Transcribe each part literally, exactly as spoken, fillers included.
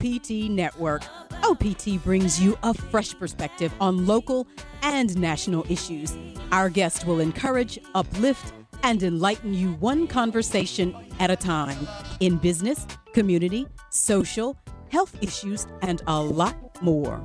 P T Network. O P T brings you a fresh perspective on local and national issues. Our guest will encourage, uplift, and enlighten you one conversation at a time in business, community, social, health issues, and a lot more.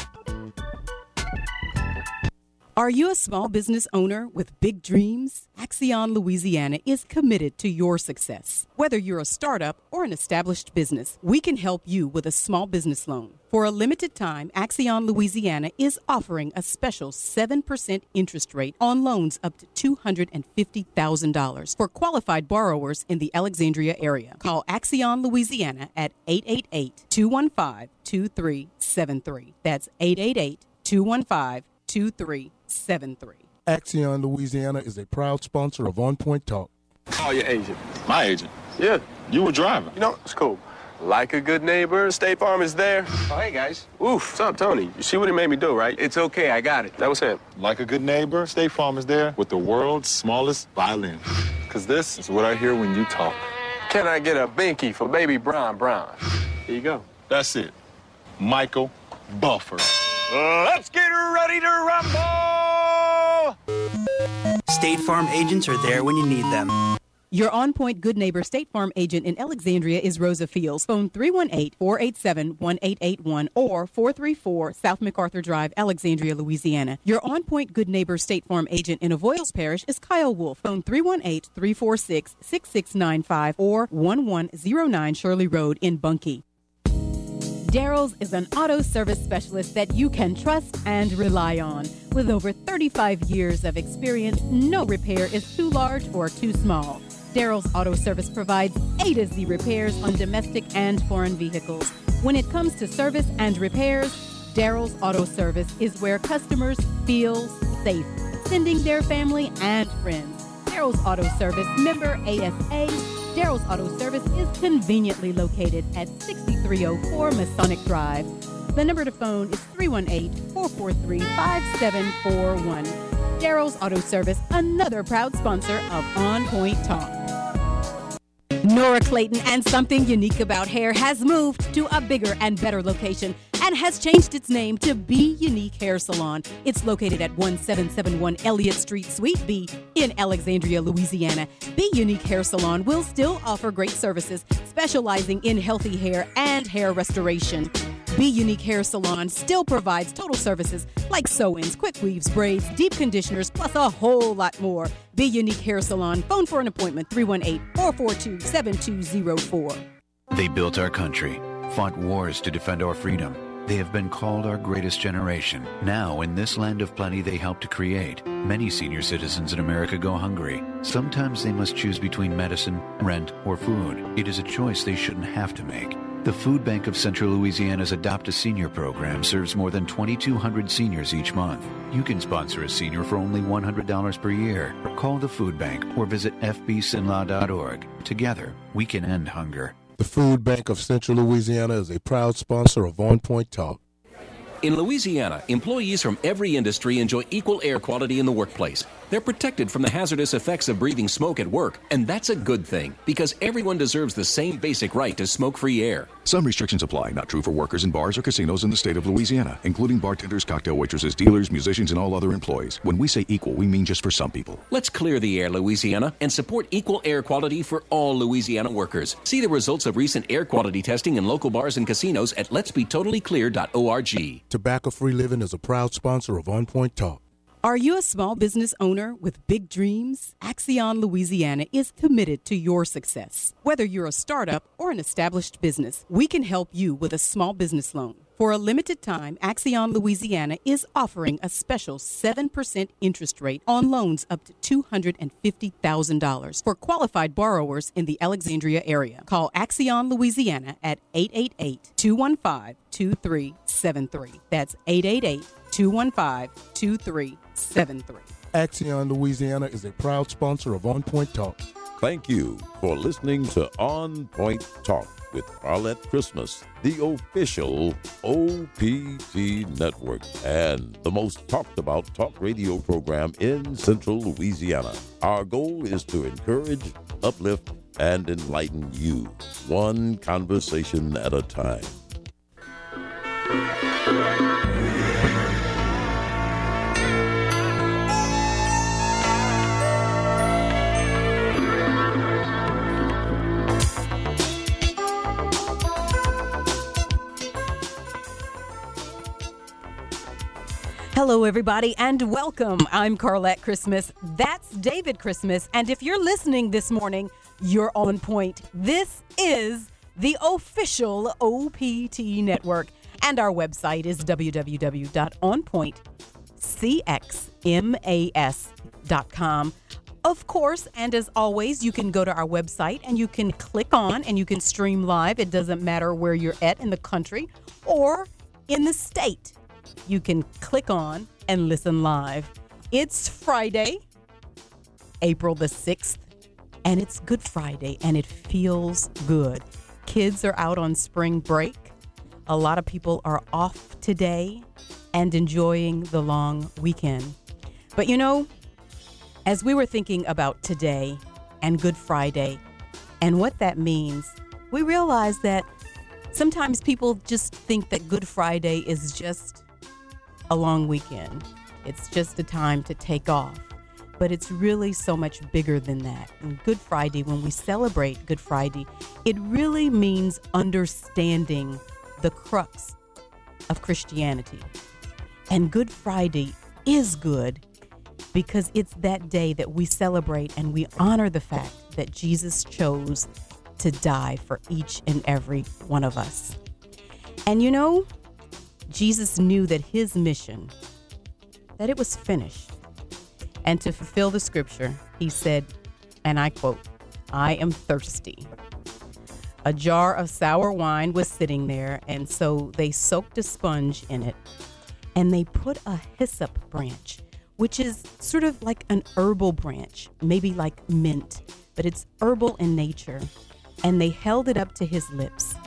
Are you a small business owner with big dreams? Axion Louisiana is committed to your success. Whether you're a startup or an established business, we can help you with a small business loan. For a limited time, Axion Louisiana is offering a special seven percent interest rate on loans up to two hundred fifty thousand dollars for qualified borrowers in the Alexandria area. Call Axion Louisiana at eight eight eight, two one five, two three seven three. That's eight eight eight, two one five, two three seven three. Axion Louisiana is a proud sponsor of On Point Talk. Call your agent. My agent? Yeah. You were driving. You know, it's cool. Like a good neighbor, State Farm is there. Oh, hey, guys. Oof, what's up, Tony? You see what he made me do, right? It's okay, I got it. That was him. Like a good neighbor, State Farm is there with the world's smallest violin. Because this is what I hear when you talk. Can I get a binky for baby Brown Brown? Here you go. That's it. Michael Buffer. Let's get ready to rumble! State Farm agents are there when you need them. Your On Point Good Neighbor State Farm agent in Alexandria is Rosa Fields. Phone three one eight, four eight seven, one eight eight one or four three four South MacArthur Drive, Alexandria, Louisiana. Your On Point Good Neighbor State Farm agent in Avoyles Parish is Kyle Wolf. Phone three one eight, three four six, six six nine five or one one zero nine Shirley Road in Bunkie. Darrell's is an auto service specialist that you can trust and rely on. With over thirty-five years of experience, no repair is too large or too small. Darrell's Auto Service provides A to Z repairs on domestic and foreign vehicles. When it comes to service and repairs, Darrell's Auto Service is where customers feel safe, sending their family and friends. Darrell's Auto Service, member A S A. Darrell's Auto Service is conveniently located at sixty-three oh four Masonic Drive. The number to phone is three one eight, four four three, five seven four one. Darrell's Auto Service, another proud sponsor of On Point Talk. Nora Clayton and Something Unique About Hair has moved to a bigger and better location and has changed its name to Be Unique Hair Salon. It's located at one seven seven one Elliott Street, Suite B in Alexandria, Louisiana. Be Unique Hair Salon will still offer great services, specializing in healthy hair and hair restoration. Be Unique Hair Salon still provides total services like sew-ins, quick weaves, braids, deep conditioners, plus a whole lot more. Be Unique Hair Salon. Phone for an appointment, three one eight, four four two, seven two zero four. They built our country, fought wars to defend our freedom. They have been called our greatest generation. Now, in this land of plenty they helped to create, many senior citizens in America go hungry. Sometimes they must choose between medicine, rent, or food. It is a choice they shouldn't have to make. The Food Bank of Central Louisiana's Adopt a Senior program serves more than twenty-two hundred seniors each month. You can sponsor a senior for only one hundred dollars per year. Call the Food Bank or visit f b sinlaw dot org. Together, we can end hunger. The Food Bank of Central Louisiana is a proud sponsor of On Point Talk. In Louisiana, employees from every industry enjoy equal air quality in the workplace. They're protected from the hazardous effects of breathing smoke at work, and that's a good thing, because everyone deserves the same basic right to smoke-free air. Some restrictions apply, not true for workers in bars or casinos in the state of Louisiana, including bartenders, cocktail waitresses, dealers, musicians, and all other employees. When we say equal, we mean just for some people. Let's clear the air, Louisiana, and support equal air quality for all Louisiana workers. See the results of recent air quality testing in local bars and casinos at lets be totally clear dot org. Tobacco-Free Living is a proud sponsor of On Point Talk. Are you a small business owner with big dreams? Axion Louisiana is committed to your success. Whether you're a startup or an established business, we can help you with a small business loan. For a limited time, Axion Louisiana is offering a special seven percent interest rate on loans up to two hundred fifty thousand dollars for qualified borrowers in the Alexandria area. Call Axion Louisiana at eight eight eight, two one five, two three seven three. That's eight eight eight, two one five, two three seven three. Axion Louisiana is a proud sponsor of On Point Talk. Thank you for listening to On Point Talk with Arlette Christmas, the official O P T network and the most talked about talk radio program in Central Louisiana. Our goal is to encourage, uplift, and enlighten you, one conversation at a time. Hello, everybody, and welcome. I'm Carlette Christmas. That's David Christmas. And if you're listening this morning, you're on point. This is the official O P T Network, and our website is w w w dot on point c x mas dot com. Of course, and as always, you can go to our website and you can click on and you can stream live. It doesn't matter where you're at in the country or in the state. You can click on and listen live. It's Friday, April the sixth, and it's Good Friday, and it feels good. Kids are out on spring break. A lot of people are off today and enjoying the long weekend. But you know, as we were thinking about today and Good Friday and what that means, we realized that sometimes people just think that Good Friday is just a long weekend. It's just a time to take off. But it's really so much bigger than that. And Good Friday, when we celebrate Good Friday, it really means understanding the crux of Christianity. And Good Friday is good because it's that day that we celebrate and we honor the fact that Jesus chose to die for each and every one of us. And you know, Jesus knew that his mission, that it was finished. And to fulfill the scripture, he said, and I quote, "I am thirsty." A jar of sour wine was sitting there, and so they soaked a sponge in it, and they put a hyssop branch, which is sort of like an herbal branch, maybe like mint, but it's herbal in nature, and they held it up to his lips.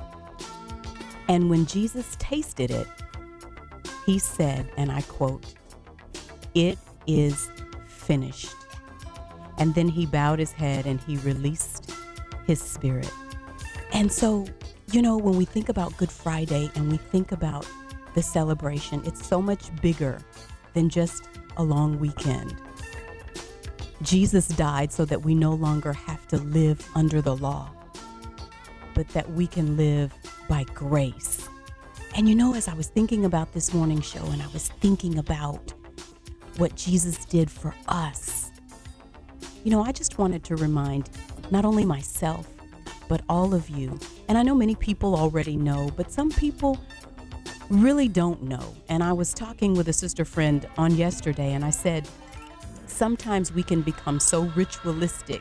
And when Jesus tasted it, he said, and I quote, "It is finished." And then he bowed his head and he released his spirit. And so, you know, when we think about Good Friday and we think about the celebration, it's so much bigger than just a long weekend. Jesus died so that we no longer have to live under the law, but that we can live by grace. And you know, as I was thinking about this morning show and I was thinking about what Jesus did for us, you know, I just wanted to remind not only myself, but all of you. And I know many people already know, but some people really don't know. And I was talking with a sister friend on yesterday, and I said, sometimes we can become so ritualistic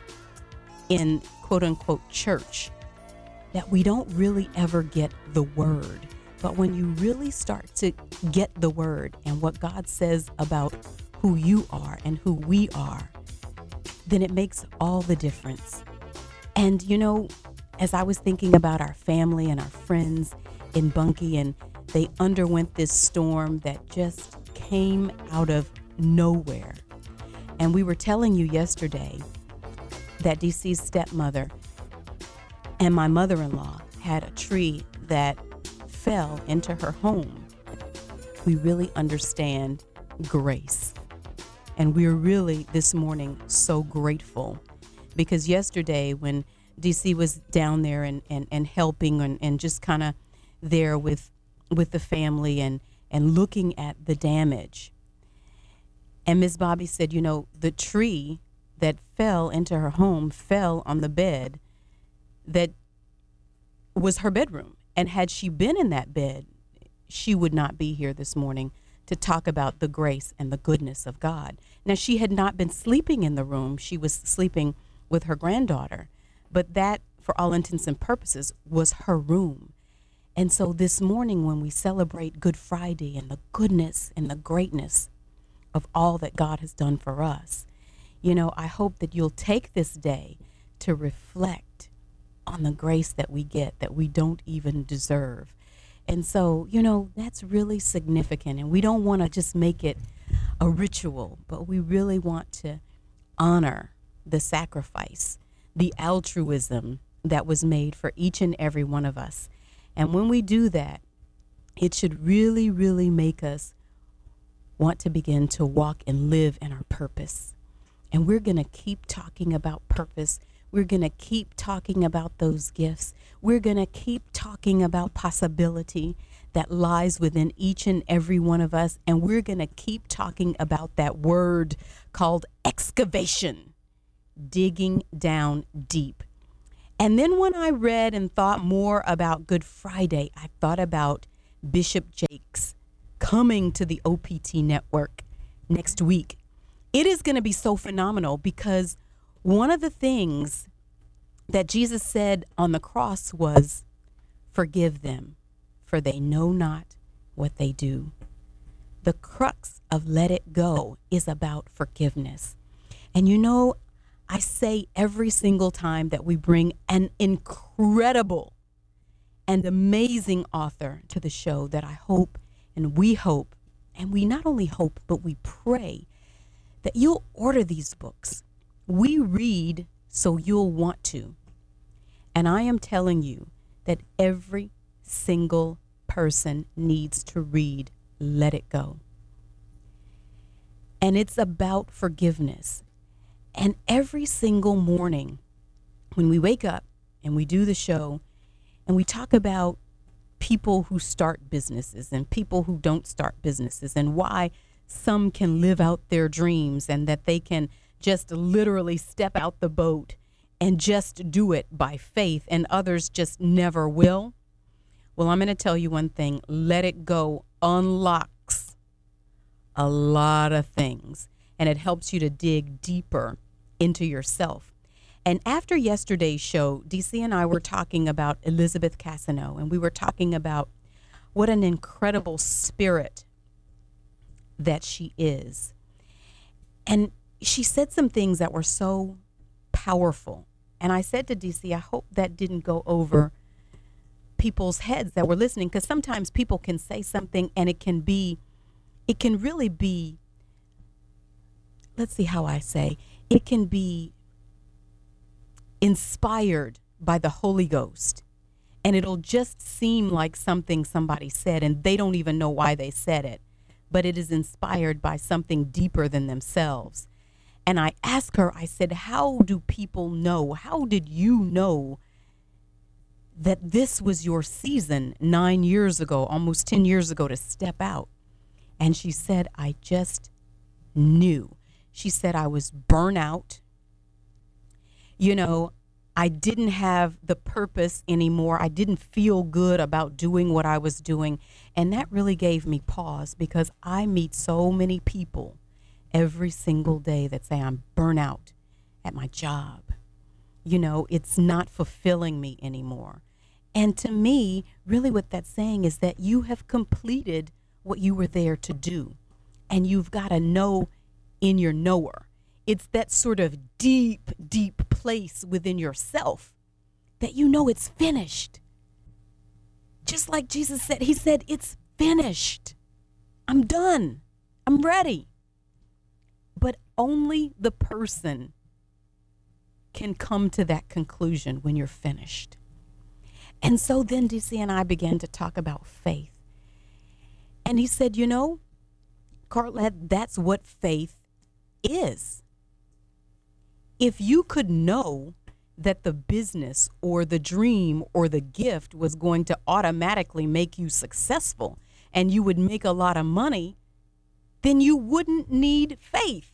in quote unquote church that we don't really ever get the word. But when you really start to get the word and what God says about who you are and who we are, then it makes all the difference. And you know, as I was thinking about our family and our friends in Bunkie, and they underwent this storm that just came out of nowhere. And we were telling you yesterday that D C's stepmother and my mother-in-law had a tree that fell into her home. We really understand grace. And we're really this morning so grateful because yesterday when D C was down there and, and, and helping and, and just kind of there with with the family and, and looking at the damage. And Miss Bobby said, you know, the tree that fell into her home fell on the bed that was her bedroom. And had she been in that bed, she would not be here this morning to talk about the grace and the goodness of God. Now, she had not been sleeping in the room. She was sleeping with her granddaughter. But that, for all intents and purposes, was her room. And so this morning when we celebrate Good Friday and the goodness and the greatness of all that God has done for us, you know, I hope that you'll take this day to reflect on the grace that we get that we don't even deserve. And so, you know, that's really significant. And we don't want to just make it a ritual, but we really want to honor the sacrifice, the altruism that was made for each and every one of us. And when we do that, it should really, really make us want to begin to walk and live in our purpose. And we're going to keep talking about purpose. We're going to keep talking about those gifts. We're going to keep talking about possibility that lies within each and every one of us. And we're going to keep talking about that word called excavation, digging down deep. And then when I read and thought more about Good Friday, I thought about Bishop Jakes coming to the O P T network next week. It is going to be so phenomenal because one of the things that Jesus said on the cross was, forgive them, for they know not what they do. The crux of Let It Go is about forgiveness. And you know, I say every single time that we bring an incredible and amazing author to the show that I hope and we hope, and we not only hope, but we pray that you'll order these books. We read so you'll want to. And I am telling you that every single person needs to read Let It Go. And it's about forgiveness. And every single morning when we wake up and we do the show and we talk about people who start businesses and people who don't start businesses and why some can live out their dreams and that they can just literally step out the boat and just do it by faith and others just never will. Well, I'm going to tell you one thing. Let It Go unlocks a lot of things, and it helps you to dig deeper into yourself. And after yesterday's show, D C and I were talking about Elizabeth Cassano, and we were talking about what an incredible spirit that she is. And she said some things that were so powerful. And I said to D C, I hope that didn't go over people's heads that were listening, because sometimes people can say something and it can be, it can really be, let's see how I say, it can be inspired by the Holy Ghost. And it'll just seem like something somebody said and they don't even know why they said it. But it is inspired by something deeper than themselves. And I asked her, I said, how do people know? How did you know that this was your season nine years ago, almost ten years ago, to step out? And she said, I just knew. She said, I was burnt out. You know, I didn't have the purpose anymore. I didn't feel good about doing what I was doing. And that really gave me pause, because I meet so many people every single day that say I'm burnt out at my job. You know, it's not fulfilling me anymore. And to me, really what that's saying is that you have completed what you were there to do. And you've got to know in your knower. It's that sort of deep, deep place within yourself that you know it's finished. Just like Jesus said, he said, it's finished. I'm done. I'm ready. But only the person can come to that conclusion when you're finished. And so then D C and I began to talk about faith. And he said, you know, Carlette, that's what faith is. If you could know that the business or the dream or the gift was going to automatically make you successful and you would make a lot of money, then you wouldn't need faith.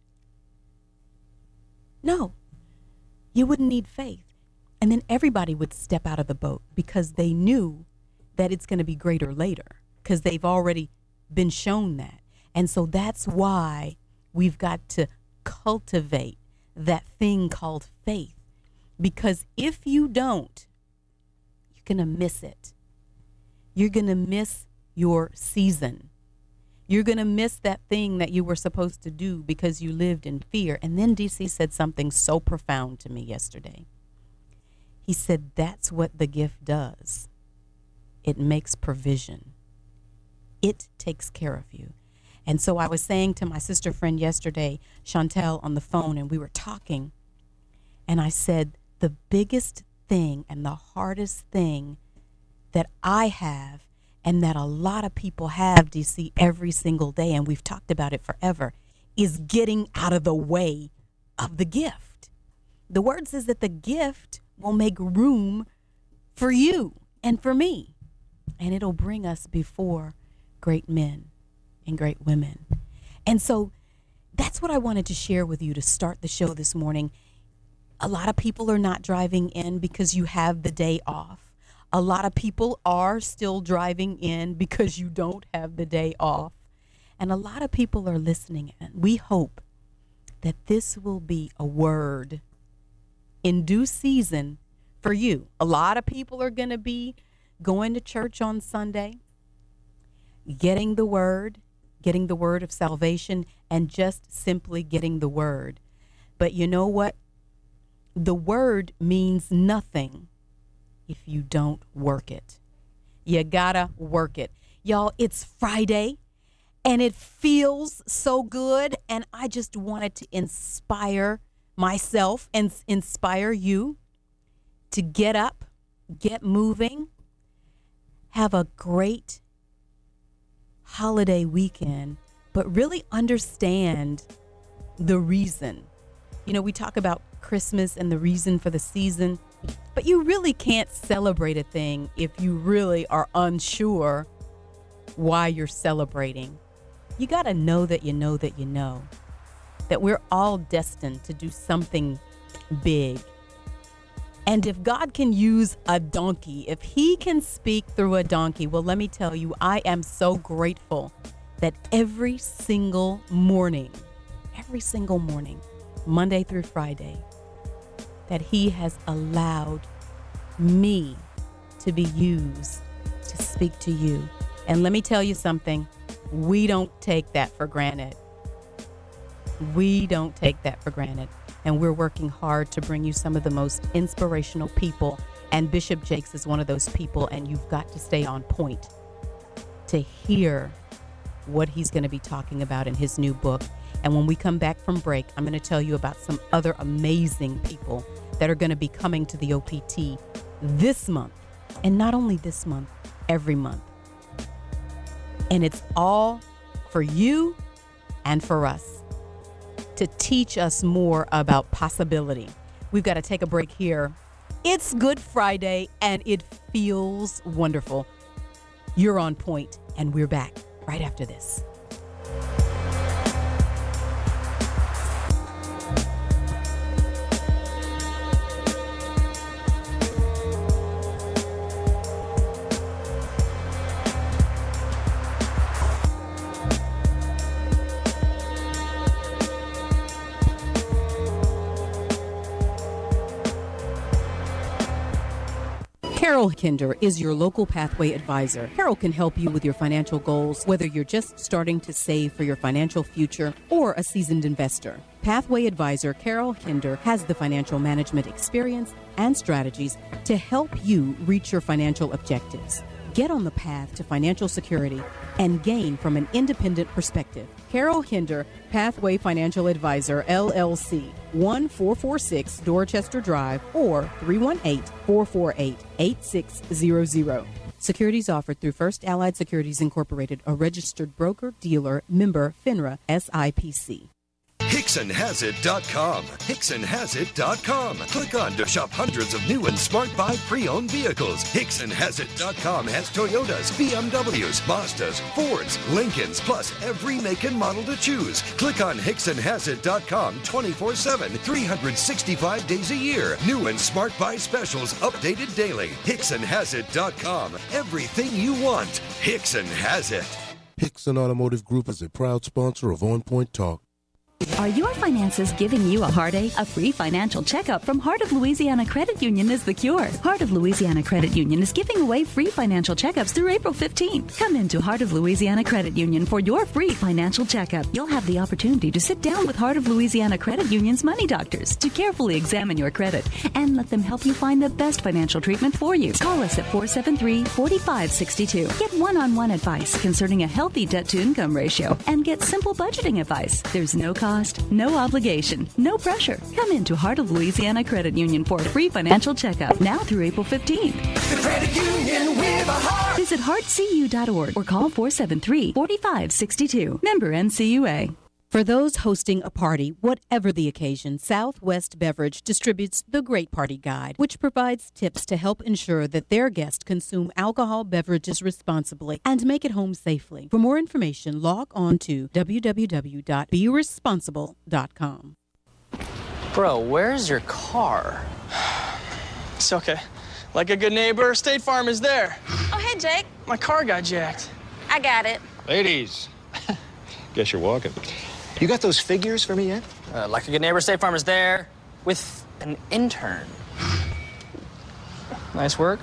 No, you wouldn't need faith. And then everybody would step out of the boat because they knew that it's going to be greater later, because they've already been shown that. And so that's why we've got to cultivate that thing called faith, because if you don't, you're going to miss it. You're going to miss your season. You're going to miss that thing that you were supposed to do because you lived in fear. And then D C said something so profound to me yesterday. He said, that's what the gift does. It makes provision. It takes care of you. And so I was saying to my sister friend yesterday, Chantel, on the phone, and we were talking, and I said, the biggest thing and the hardest thing that I have and that a lot of people have, D C, every single day, and we've talked about it forever, is getting out of the way of the gift. The word says that the gift will make room for you and for me, and it'll bring us before great men and great women. And so that's what I wanted to share with you to start the show this morning. A lot of people are not driving in because you have the day off. A lot of people are still driving in because you don't have the day off. And a lot of people are listening in. We hope that this will be a word in due season for you. A lot of people are going to be going to church on Sunday, getting the word, getting the word of salvation, and just simply getting the word. But you know what? The word means nothing if you don't work it. You gotta work it. Y'all, it's Friday, and it feels so good, and I just wanted to inspire myself and inspire you to get up, get moving, have a great holiday weekend, but really understand the reason. You know, we talk about Christmas and the reason for the season, but you really can't celebrate a thing if you really are unsure why you're celebrating. You got to know that you know that you know that we're all destined to do something big. And if God can use a donkey, if he can speak through a donkey, well, let me tell you, I am so grateful that every single morning, every single morning, Monday through Friday, that he has allowed me to be used to speak to you. And let me tell you something, we don't take that for granted. We don't take that for granted. And we're working hard to bring you some of the most inspirational people. And Bishop Jakes is one of those people, and you've got to stay on point to hear what he's going to be talking about in his new book. And when we come back from break, I'm going to tell you about some other amazing people that are going to be coming to the O P T this month. And not only this month, every month. And it's all for you and for us to teach us more about possibility. We've got to take a break here. It's Good Friday, and it feels wonderful. You're on point, and we're back right after this. Carol Kinder is your local Pathway advisor. Carol can help you with your financial goals, whether you're just starting to save for your financial future or a seasoned investor. Pathway advisor Carol Kinder has the financial management experience and strategies to help you reach your financial objectives. Get on the path to financial security and gain from an independent perspective. Carol Kinder, Pathway Financial Advisor, L L C, one four four six Dorchester Drive, or three one eight, four four eight, eight six zero zero. Securities offered through First Allied Securities Incorporated, a registered broker, dealer, member, FINRA, S I P C. Hickson Has It dot com. Hickson Has It dot com. Click on to shop hundreds of new and smart buy pre-owned vehicles. Hickson Has It dot com has Toyotas, B M Ws, Mazdas, Fords, Lincolns, plus every make and model to choose. Click on Hickson Has It dot com twenty-four seven, three hundred sixty-five days a year. New and smart buy specials updated daily. Hickson Has It dot com. Everything you want. Hickson has it. Hickson Automotive Group is a proud sponsor of On Point Talk. Are your finances giving you a heartache? A free financial checkup from Heart of Louisiana Credit Union is the cure. Heart of Louisiana Credit Union is giving away free financial checkups through April fifteenth. Come into Heart of Louisiana Credit Union for your free financial checkup. You'll have the opportunity to sit down with Heart of Louisiana Credit Union's money doctors to carefully examine your credit and let them help you find the best financial treatment for you. Call us at four seven three, four five six two. Get one-on-one advice concerning a healthy debt-to-income ratio and get simple budgeting advice. There's no cost, no obligation, no pressure. Come into Heart of Louisiana Credit Union for a free financial checkup now through April fifteenth. The credit union with a heart. Visit heart c u dot org or call four seven three, four five six two. Member N C U A. For those hosting a party, whatever the occasion, Southwest Beverage distributes the Great Party Guide, which provides tips to help ensure that their guests consume alcohol beverages responsibly and make it home safely. For more information, log on to w w w dot be responsible dot com. Bro, where's your car? It's okay. Like a good neighbor, State Farm is there. Oh, hey, Jake. My car got jacked. I got it. Ladies, guess you're walking. You got those figures for me yet? Uh, like a good neighbor, State Farm is there with an intern. Nice work.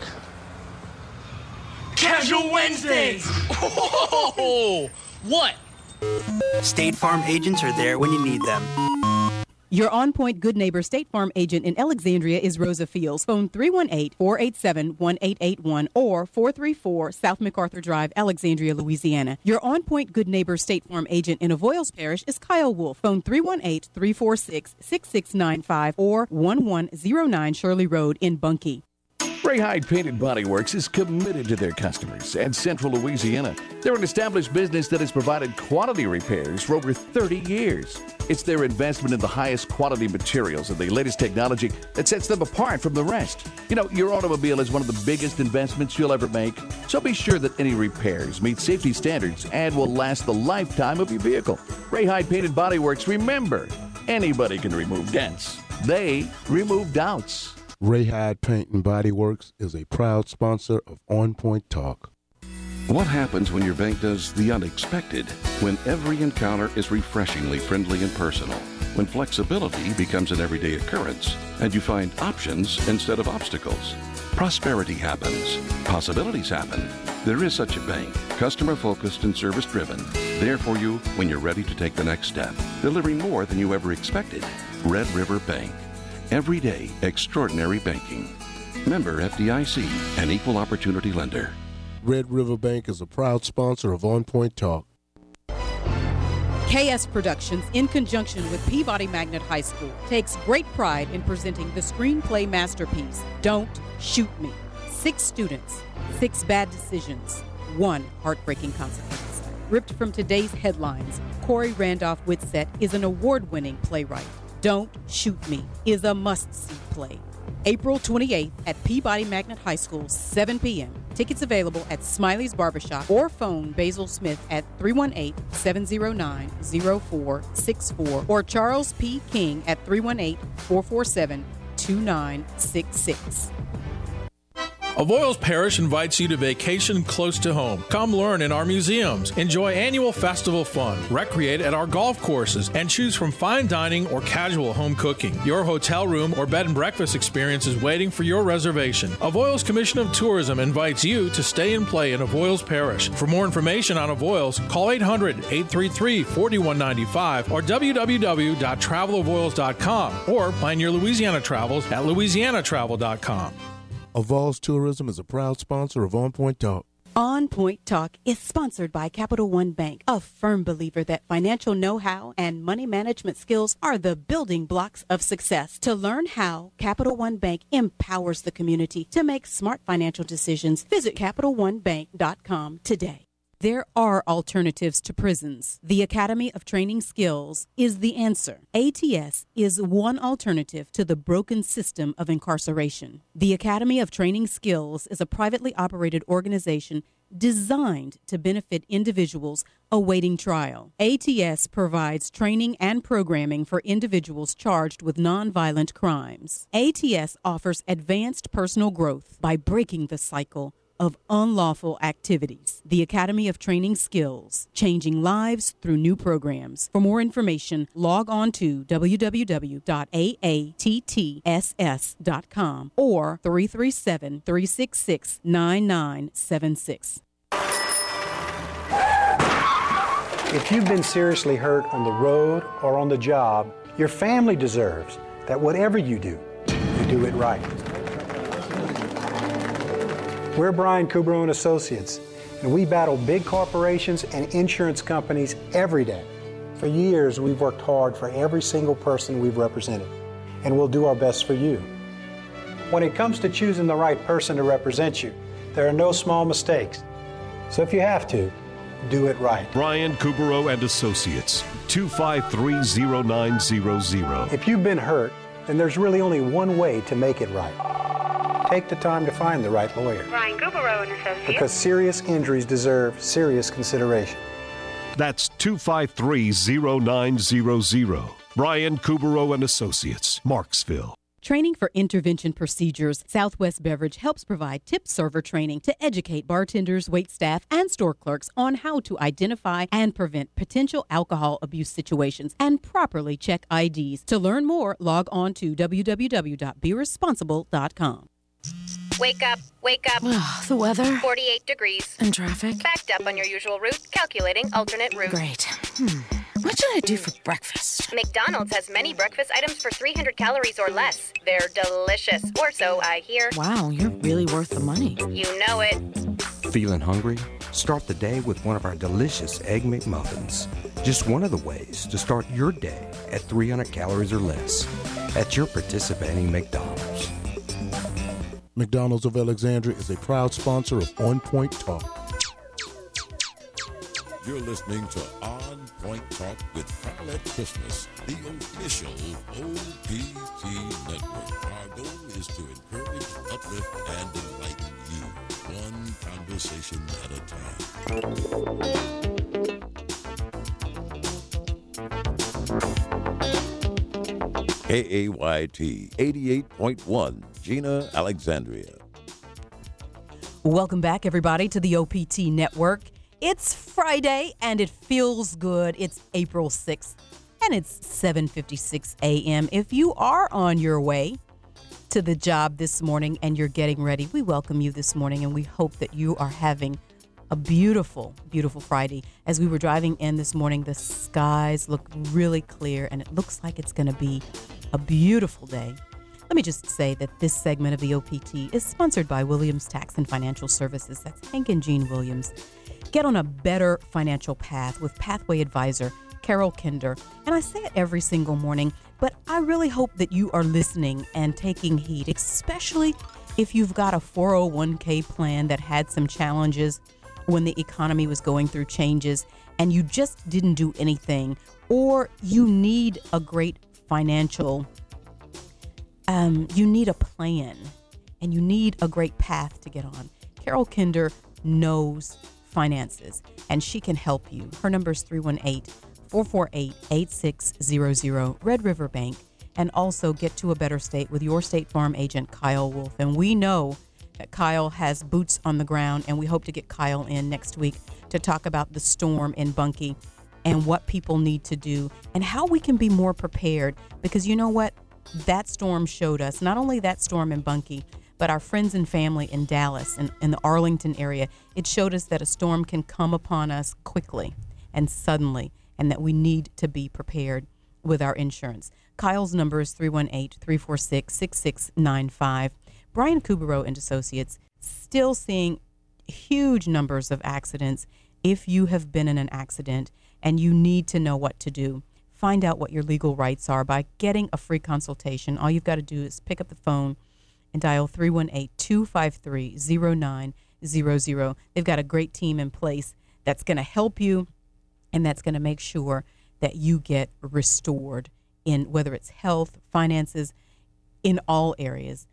Casual Wednesdays! Oh, what? State Farm agents are there when you need them. Your on-point Good Neighbor State Farm agent in Alexandria is Rosa Fields. Phone three one eight, four eight seven, one eight eight one or four three four South MacArthur Drive, Alexandria, Louisiana. Your on-point Good Neighbor State Farm agent in Avoyles Parish is Kyle Wolf. Phone three one eight, three four six, six six nine five or one one zero nine Shirley Road in Bunkie. Ray Hyde Paint and Body Works is committed to their customers and Central Louisiana. They're an established business that has provided quality repairs for over thirty years. It's their investment in the highest quality materials and the latest technology that sets them apart from the rest. You know, your automobile is one of the biggest investments you'll ever make, so be sure that any repairs meet safety standards and will last the lifetime of your vehicle. Ray Hyde Paint and Body Works, remember, anybody can remove dents. They remove doubts. Ray Hyde Paint and Body Works is a proud sponsor of On Point Talk. What happens when your bank does the unexpected? When every encounter is refreshingly friendly and personal? When flexibility becomes an everyday occurrence and you find options instead of obstacles? Prosperity happens. Possibilities happen. There is such a bank, customer-focused and service-driven, there for you when you're ready to take the next step, delivering more than you ever expected. Red River Bank. Everyday extraordinary banking. Member F D I C, an equal opportunity lender. Red River Bank is a proud sponsor of On Point Talk. K S Productions, in conjunction with Peabody Magnet High School, takes great pride in presenting the screenplay masterpiece, Don't Shoot Me. Six students, six bad decisions, one heartbreaking consequence. Ripped from today's headlines, Corey Randolph Whitsett is an award-winning playwright. Don't Shoot Me is a must-see play. April twenty-eighth at Peabody Magnet High School, seven p.m. Tickets available at Smiley's Barbershop or phone Basil Smith at three one eight, seven zero nine, zero four six four or Charles P. King at three one eight, four four seven, two nine six six. Avoyles Parish invites you to vacation close to home. Come learn in our museums, enjoy annual festival fun, recreate at our golf courses, and choose from fine dining or casual home cooking. Your hotel room or bed and breakfast experience is waiting for your reservation. Avoyles Commission of Tourism invites you to stay and play in Avoyles Parish. For more information on Avoyles, call eight hundred, eight three three, four one nine five or w w w dot travel avoyles dot com or plan your Louisiana travels at louisiana travel dot com. Avoyles Tourism is a proud sponsor of On Point Talk. On Point Talk is sponsored by Capital One Bank, a firm believer that financial know-how and money management skills are the building blocks of success. To learn how Capital One Bank empowers the community to make smart financial decisions, visit capital one bank dot com today. There are alternatives to prisons. The Academy of Training Skills is the answer. A T S is one alternative to the broken system of incarceration. The Academy of Training Skills is a privately operated organization designed to benefit individuals awaiting trial. A T S provides training and programming for individuals charged with nonviolent crimes. A T S offers advanced personal growth by breaking the cycle of unlawful activities. The Academy of Training Skills, changing lives through new programs. For more information, log on to w w w dot a a t t s s dot com or three three seven, three six six, nine nine seven six. If you've been seriously hurt on the road or on the job, your family deserves that whatever you do, you do it right. We're Brian Kubro and Associates, and we battle big corporations and insurance companies every day. For years, we've worked hard for every single person we've represented, and we'll do our best for you. When it comes to choosing the right person to represent you, there are no small mistakes. So if you have to, do it right. Brian Kubero and Associates, two five three, zero nine zero zero. If you've been hurt, then there's really only one way to make it right. Take the time to find the right lawyer. Brian Kubero and Associates. Because serious injuries deserve serious consideration. That's two five three, zero nine zero zero. Brian Kubero and Associates, Marksville. Training for intervention procedures. Southwest Beverage helps provide tip server training to educate bartenders, waitstaff, and store clerks on how to identify and prevent potential alcohol abuse situations and properly check I Ds. To learn more, log on to w w w dot be responsible dot com. Wake up, wake up. The weather. forty-eight degrees. And traffic. Backed up on your usual route. Calculating alternate route. Great. Hmm. What should I do for breakfast? McDonald's has many breakfast items for three hundred calories or less. They're delicious, or so I hear. Wow, you're really worth the money. You know it. Feeling hungry? Start the day with one of our delicious Egg McMuffins. Just one of the ways to start your day at three hundred calories or less at your participating McDonald's. McDonald's of Alexandria is a proud sponsor of On Point Talk. You're listening to On Point Talk with Paulette Christmas, the official O P T network. Our goal is to encourage, uplift, and enlighten you, one conversation at a time. K A Y T eighty-eight point one, Gina, Alexandria. Welcome back, everybody, to the O P T network. It's Friday, and it feels good. It's April sixth, and it's seven fifty-six a.m. If you are on your way to the job this morning and you're getting ready, we welcome you this morning, and we hope that you are having a beautiful, beautiful Friday. As we were driving in this morning, the skies look really clear, and it looks like it's going to be a beautiful day. Let me just say that this segment of the O P T is sponsored by Williams Tax and Financial Services. That's Hank and Jean Williams. Get on a better financial path with Pathway Advisor Carol Kinder. And I say it every single morning, but I really hope that you are listening and taking heed, especially if you've got a four oh one k plan that had some challenges when the economy was going through changes and you just didn't do anything, or you need a great financial, um, you need a plan and you need a great path to get on. Carol Kinder knows finances, and she can help you. Her number is three one eight, four four eight, eight six zero zero, Red River Bank. And also get to a better state with your State Farm agent, Kyle Wolf. And we know that Kyle has boots on the ground, and we hope to get Kyle in next week to talk about the storm in Bunkie and what people need to do and how we can be more prepared. Because you know what? That storm showed us, not only that storm in Bunkie, but our friends and family in Dallas and in the Arlington area, it showed us that a storm can come upon us quickly and suddenly, and that we need to be prepared with our insurance. Kyle's number is three one eight, three four six, six six nine five. Brian Kubero and Associates, still seeing huge numbers of accidents. If you have been in an accident and you need to know what to do, find out what your legal rights are by getting a free consultation. All you've got to do is pick up the phone and dial three one eight, two five three, zero nine zero zero. They've got a great team in place that's going to help you, and that's going to make sure that you get restored in whether it's health, finances, in all areas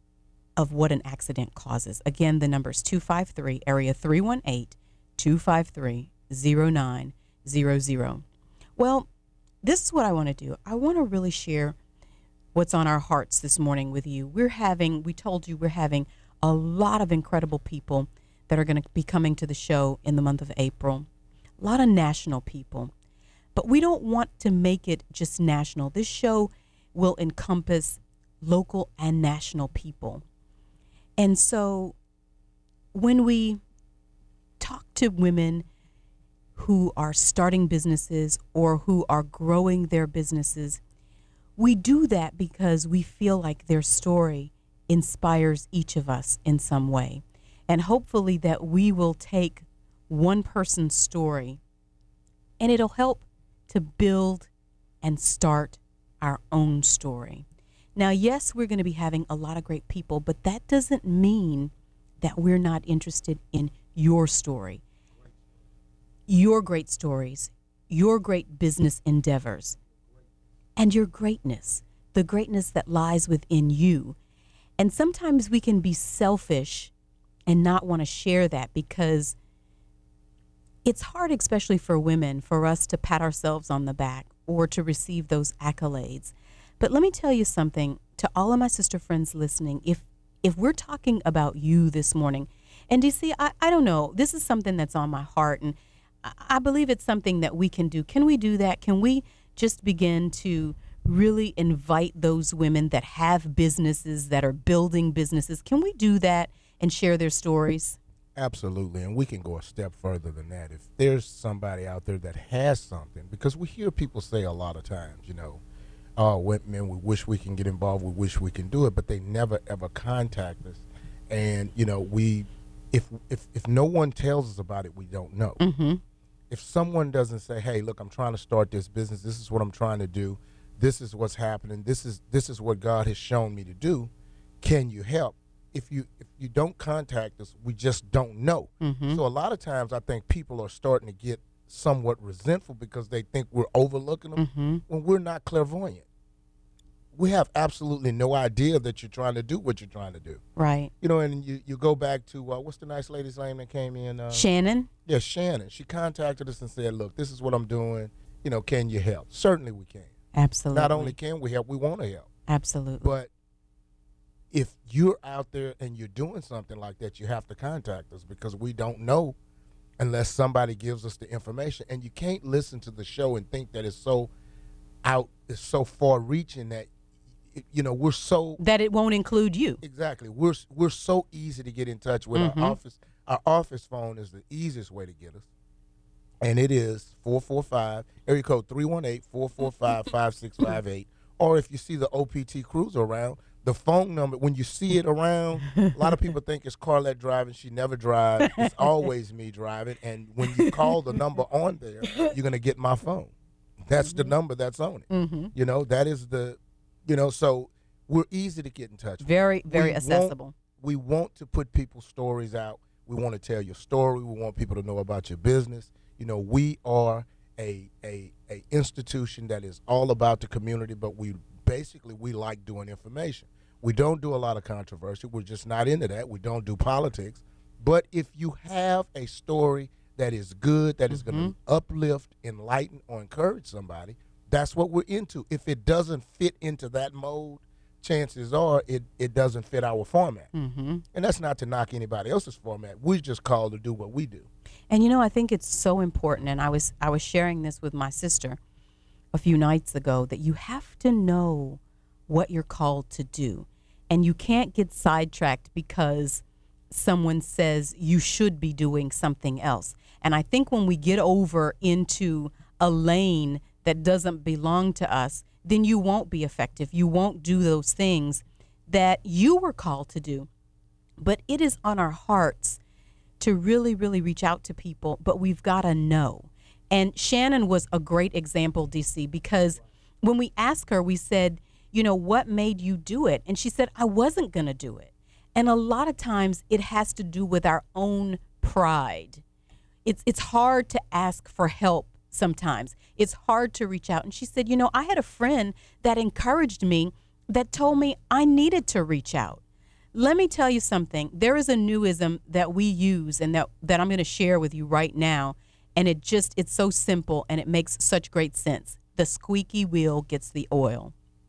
of what an accident causes. Again, the number is two five three, area three one eight, two five three, zero nine zero zero. Well, this is what I want to do. I want to really share what's on our hearts this morning with you. We're having, we told you we're having a lot of incredible people that are going to be coming to the show in the month of April. A lot of national people. But we don't want to make it just national. This show will encompass local and national people. And so when we talk to women who are starting businesses or who are growing their businesses, we do that because we feel like their story inspires each of us in some way. And hopefully that we will take one person's story and it'll help to build and start our own story. Now, yes, we're going to be having a lot of great people, but that doesn't mean that we're not interested in your story, your great stories, your great business endeavors, and your greatness, the greatness that lies within you. And sometimes we can be selfish and not want to share that because it's hard, especially for women, for us to pat ourselves on the back or to receive those accolades. But let me tell you something to all of my sister friends listening. If if we're talking about you this morning, and D C, I, I don't know, this is something that's on my heart, and I, I believe it's something that we can do. Can we do that? Can we just begin to really invite those women that have businesses, that are building businesses? Can we do that and share their stories? Absolutely, and we can go a step further than that. If there's somebody out there that has something, because we hear people say a lot of times, you know, oh, women, we wish we can get involved, we wish we can do it, but they never ever contact us. And, you know, we, if if if no one tells us about it, we don't know. Mm-hmm. If someone doesn't say, hey, look, I'm trying to start this business, this is what I'm trying to do, this is what's happening, this is this is what God has shown me to do, can you help? If you if you don't contact us, we just don't know. Mm-hmm. So a lot of times I think people are starting to get somewhat resentful because they think we're overlooking them Mm-hmm. when we're not clairvoyant. We have absolutely no idea that you're trying to do what you're trying to do. Right. You know, and you, you go back to, uh, what's the nice lady's name that came in? Uh, Shannon? Yeah, Shannon. She contacted us and said, look, this is what I'm doing. You know, can you help? Certainly we can. Absolutely. Not only can we help, we want to help. Absolutely. But if you're out there and you're doing something like that, you have to contact us because we don't know unless somebody gives us the information. And you can't listen to the show and think that it's so out, it's so far-reaching that, you know, we're so that it won't include you. Exactly. We're we're so easy to get in touch with. Mm-hmm. Our office. Our office phone is the easiest way to get us, and it is four four five area code three one eight, four four five, five six five eight. Or if you see the O P T Cruiser around, the phone number, when you see it around, a lot of people think it's Carlette driving. She never drives. It's always me driving. And when you call the number on there, you're gonna get my phone. That's mm-hmm. the number that's on it. Mm-hmm. You know, that is the. You know, so we're easy to get in touch with. Very, very we accessible. Want, we want to put people's stories out. We want to tell your story. We want people to know about your business. You know, we are a a a institution that is all about the community, but we basically we like doing information. We don't do a lot of controversy. We're just not into that. We don't do politics. But if you have a story that is good, that is mm-hmm. going to uplift, enlighten, or encourage somebody, that's what we're into. If it doesn't fit into that mold, chances are it, it doesn't fit our format. Mm-hmm. And that's not to knock anybody else's format. We're just called to do what we do. And, you know, I think it's so important, and I was I was sharing this with my sister a few nights ago, that you have to know what you're called to do. And you can't get sidetracked because someone says you should be doing something else. And I think when we get over into a lane that doesn't belong to us, then you won't be effective. You won't do those things that you were called to do. But it is on our hearts to really, really reach out to people, but we've got to know. And Shannon was a great example, D C, because when we asked her, we said, you know, what made you do it? And she said, I wasn't going to do it. And a lot of times it has to do with our own pride. It's it's hard to ask for help sometimes. It's hard to reach out. And she said, you know, I had a friend that encouraged me, that told me I needed to reach out. Let me tell you something. There is a newism that we use and that, that I'm going to share with you right now. And it just, it's so simple and it makes such great sense. The squeaky wheel gets the oil.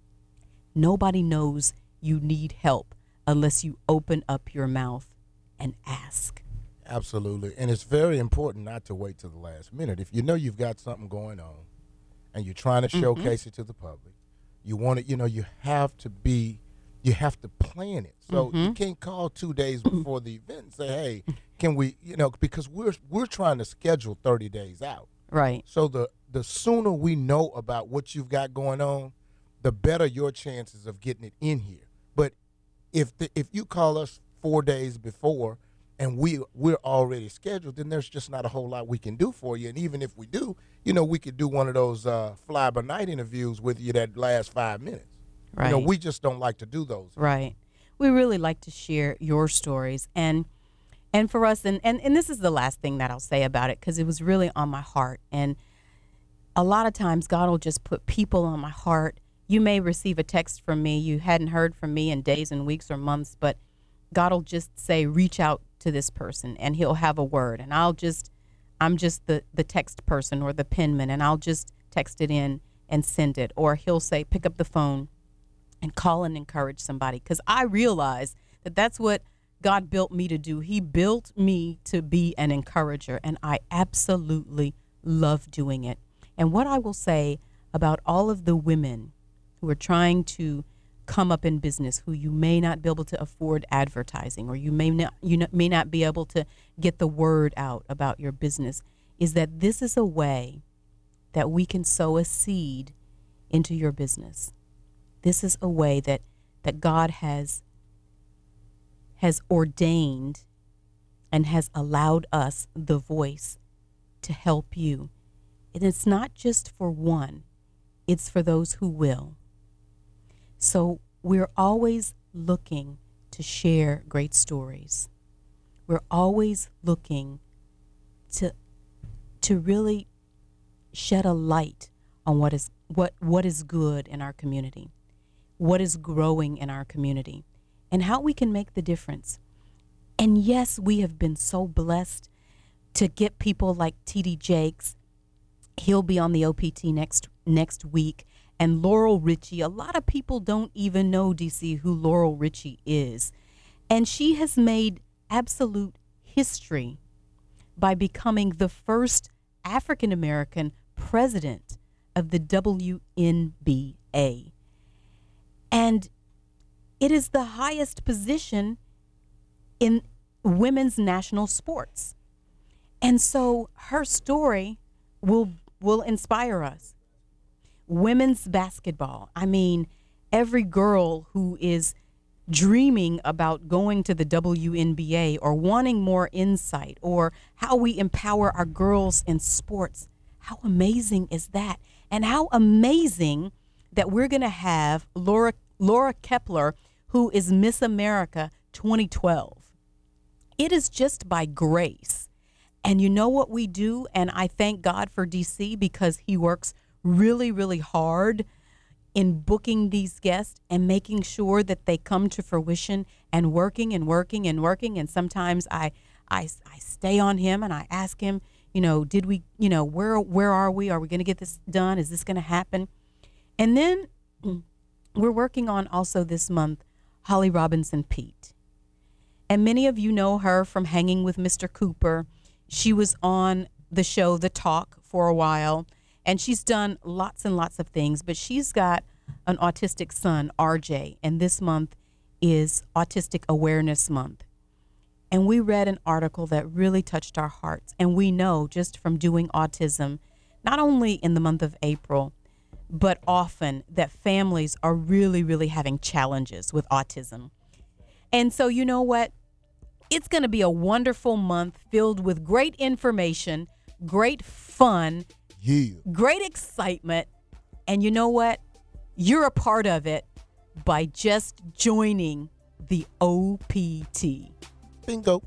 Nobody knows you need help unless you open up your mouth and ask. Absolutely. And it's very important not to wait till the last minute. If you know you've got something going on and you're trying to showcase mm-hmm. it to the public, you want to, you know, you have to be, you have to plan it. So mm-hmm. you can't call two days before the event and say, hey, can we, you know, because we're we're trying to schedule thirty days out. Right. So the, the sooner we know about what you've got going on, the better your chances of getting it in here. But if the, if you call us four days before and we, we're already scheduled, then there's just not a whole lot we can do for you. And even if we do, you know, we could do one of those uh, fly-by-night interviews with you that last five minutes. Right. You know, we just don't like to do those. Right. We really like to share your stories. And and for us, and, and, and this is the last thing that I'll say about it, because it was really on my heart. And a lot of times God will just put people on my heart. You may receive a text from me. You hadn't heard from me in days and weeks or months, but God will just say, reach out to this person, and he'll have a word. And I'll just, I'm just the, the text person or the penman, and I'll just text it in and send it. Or he'll say, pick up the phone and call and encourage somebody. Because I realize that that's what God built me to do. He built me to be an encourager, and I absolutely love doing it. And what I will say about all of the women who are trying to come up in business, who you may not be able to afford advertising, or you may not you may not be able to get the word out about your business, is that this is a way that we can sow a seed into your business. This is a way that that God has has ordained and has allowed us the voice to help you. And it's not just for one, it's for those who will. So we're always looking to share great stories. We're always looking to to really shed a light on what is what what is good in our community, what is growing in our community, and how we can make the difference. And yes, we have been so blessed to get people like T D Jakes. He'll be on the O P T next next week. And Laurel Richie. A lot of people don't even know, D C, who Laurel Richie is. And she has made absolute history by becoming the first African-American president of the W N B A. And it is the highest position in women's national sports. And so her story will will inspire us. Women's basketball. I mean, every girl who is dreaming about going to the W N B A or wanting more insight or how we empower our girls in sports. How amazing is that? And how amazing that we're going to have Laura Laura Kepler, who is Miss America twenty twelve. It is just by grace. And you know what we do? And I thank God for D C because he works really, really hard in booking these guests and making sure that they come to fruition, and working and working and working. And sometimes I, I, I stay on him and I ask him, you know, did we, you know, where, where are we? Are we going to get this done? Is this going to happen? And then we're working on also this month, Holly Robinson Peete. And many of you know her from hanging with Mister Cooper. She was on the show, The Talk, for a while. And she's done lots and lots of things, but she's got an autistic son, R J, and this month is Autistic Awareness Month. And we read an article that really touched our hearts. And we know just from doing autism, not only in the month of April, but often that families are really, really having challenges with autism. And so you know what? It's going to be a wonderful month filled with great information, great fun, Yeah. great excitement, and you know what? You're a part of it by just joining the O P T. Bingo.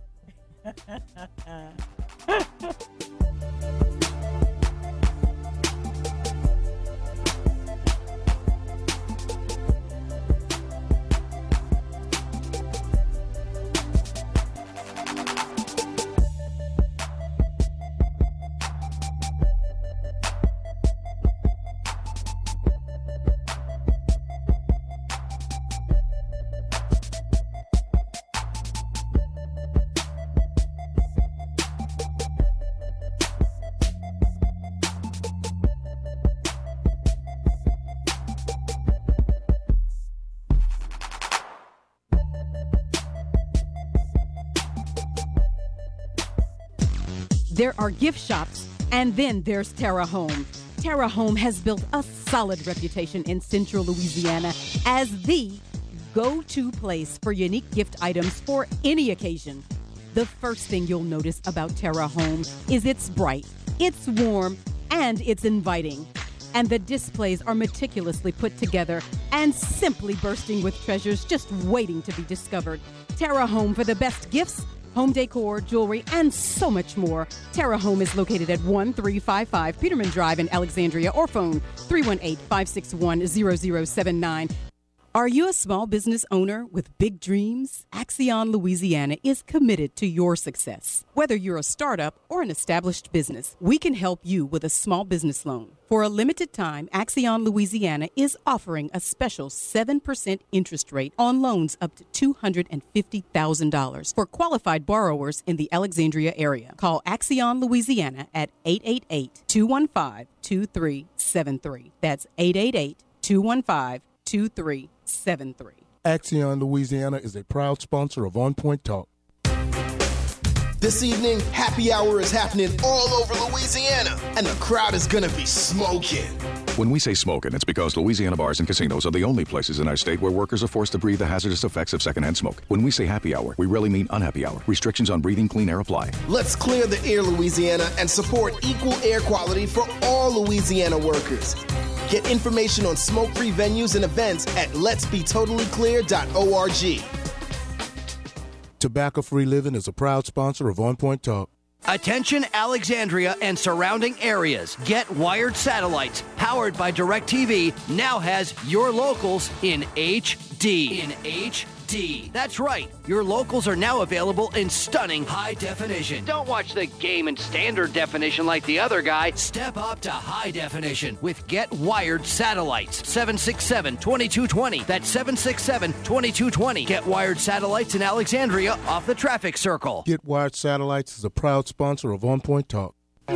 There are gift shops, and then there's Terra Home. Terra Home has built a solid reputation in Central Louisiana as the go-to place for unique gift items for any occasion. The first thing you'll notice about Terra Home is it's bright, it's warm, and it's inviting. And the displays are meticulously put together and simply bursting with treasures just waiting to be discovered. Terra Home for the best gifts, home decor, jewelry, and so much more. Terra Home is located at one three five five Peterman Drive in Alexandria, or phone three one eight, five six one, zero zero seven nine. Are you a small business owner with big dreams? Axion Louisiana is committed to your success. Whether you're a startup or an established business, we can help you with a small business loan. For a limited time, Axion Louisiana is offering a special seven percent interest rate on loans up to two hundred fifty thousand dollars for qualified borrowers in the Alexandria area. Call Axion Louisiana at eight eight eight, two one five, two three seven three. That's eight eight eight, two one five, two three seven three. Axion Louisiana is a proud sponsor of On Point Talk. This evening, happy hour is happening all over Louisiana, and the crowd is gonna be smoking. When we say smoking, it's because Louisiana bars and casinos are the only places in our state where workers are forced to breathe the hazardous effects of secondhand smoke. When we say happy hour, we really mean unhappy hour. Restrictions on breathing clean air apply. Let's clear the air, Louisiana, and support equal air quality for all Louisiana workers. Get information on smoke-free venues and events at lets be totally clear dot org. Tobacco-Free Living is a proud sponsor of On Point Talk. Attention Alexandria and surrounding areas. Get Wired Satellites, powered by DirecTV, now has your locals in H D. In H D. That's right. Your locals are now available in stunning high definition. Don't watch the game in standard definition like the other guy. Step up to high definition with Get Wired Satellites. seven six seven, two two two zero. That's seven six seven, two two two zero. Get Wired Satellites in Alexandria off the traffic circle. Get Wired Satellites is a proud sponsor of On Point Talk.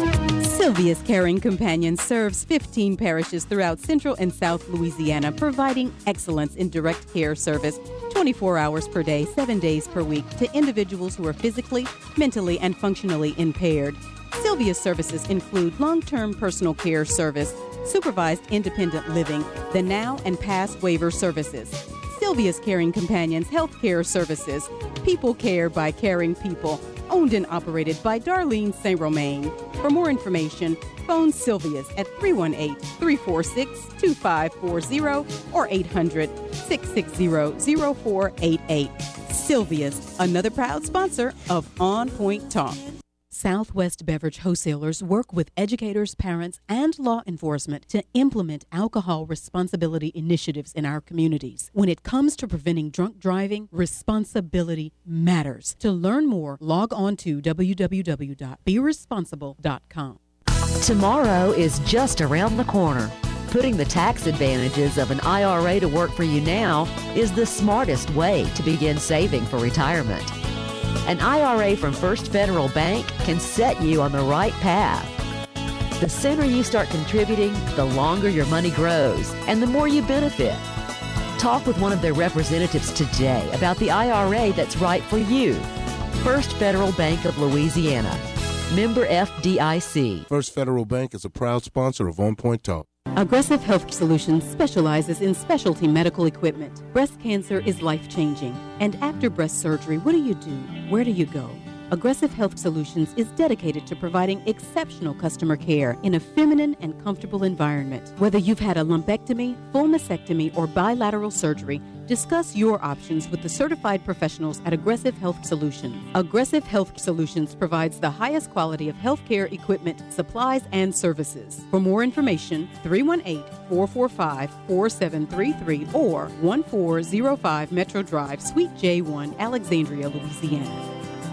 Sylvia's Caring Companion serves fifteen parishes throughout Central and South Louisiana, providing excellence in direct care service twenty-four hours per day, seven days per week to individuals who are physically, mentally, and functionally impaired. Sylvia's services include long-term personal care service, supervised independent living, the now and past waiver services. Sylvia's Caring Companions Health Care Services, people care by caring people, owned and operated by Darlene Saint Romain. For more information, phone Sylvia's at three one eight, three four six, two five four zero or eight hundred, six six zero, zero four eight eight. Sylvia's, another proud sponsor of On Point Talk. Southwest Beverage Wholesalers work with educators, parents, and law enforcement to implement alcohol responsibility initiatives in our communities. When it comes to preventing drunk driving, responsibility matters. To learn more, log on to w w w dot be responsible dot com. Tomorrow is just around the corner. Putting the tax advantages of an I R A to work for you now is the smartest way to begin saving for retirement. An I R A from First Federal Bank can set you on the right path. The sooner you start contributing, the longer your money grows and the more you benefit. Talk with one of their representatives today about the I R A that's right for you. First Federal Bank of Louisiana. Member F D I C. First Federal Bank is a proud sponsor of On Point Talk. Aggressive Health Solutions specializes in specialty medical equipment. Breast cancer is life-changing. And after breast surgery, what do you do? Where do you go? Aggressive Health Solutions is dedicated to providing exceptional customer care in a feminine and comfortable environment. Whether you've had a lumpectomy, full mastectomy, or bilateral surgery, discuss your options with the certified professionals at Aggressive Health Solutions. Aggressive Health Solutions provides the highest quality of healthcare equipment, supplies, and services. For more information, three one eight, four four five, four seven three three or one four zero five Metro Drive, Suite J one, Alexandria, Louisiana.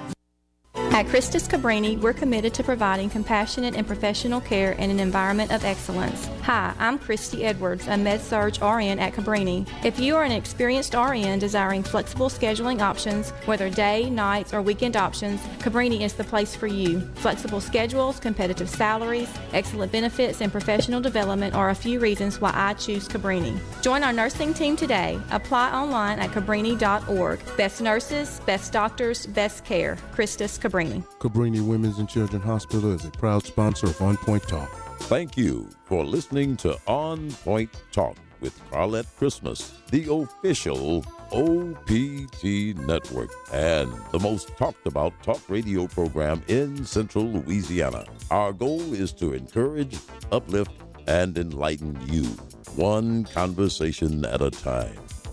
At Christus Cabrini, we're committed to providing compassionate and professional care in an environment of excellence. Hi, I'm Christy Edwards, a Med-Surg R N at Cabrini. If you are an experienced R N desiring flexible scheduling options, whether day, nights, or weekend options, Cabrini is the place for you. Flexible schedules, competitive salaries, excellent benefits, and professional development are a few reasons why I choose Cabrini. Join our nursing team today. Apply online at cabrini dot org. Best nurses, best doctors, best care. Christus Cabrini. Cabrini Women's and Children's Hospital is a proud sponsor of On Point Talk. Thank you for listening to On Point Talk with Arlette Christmas, the official O P T Network, and the most talked about talk radio program in Central Louisiana. Our goal is to encourage, uplift, and enlighten you, one conversation at a time.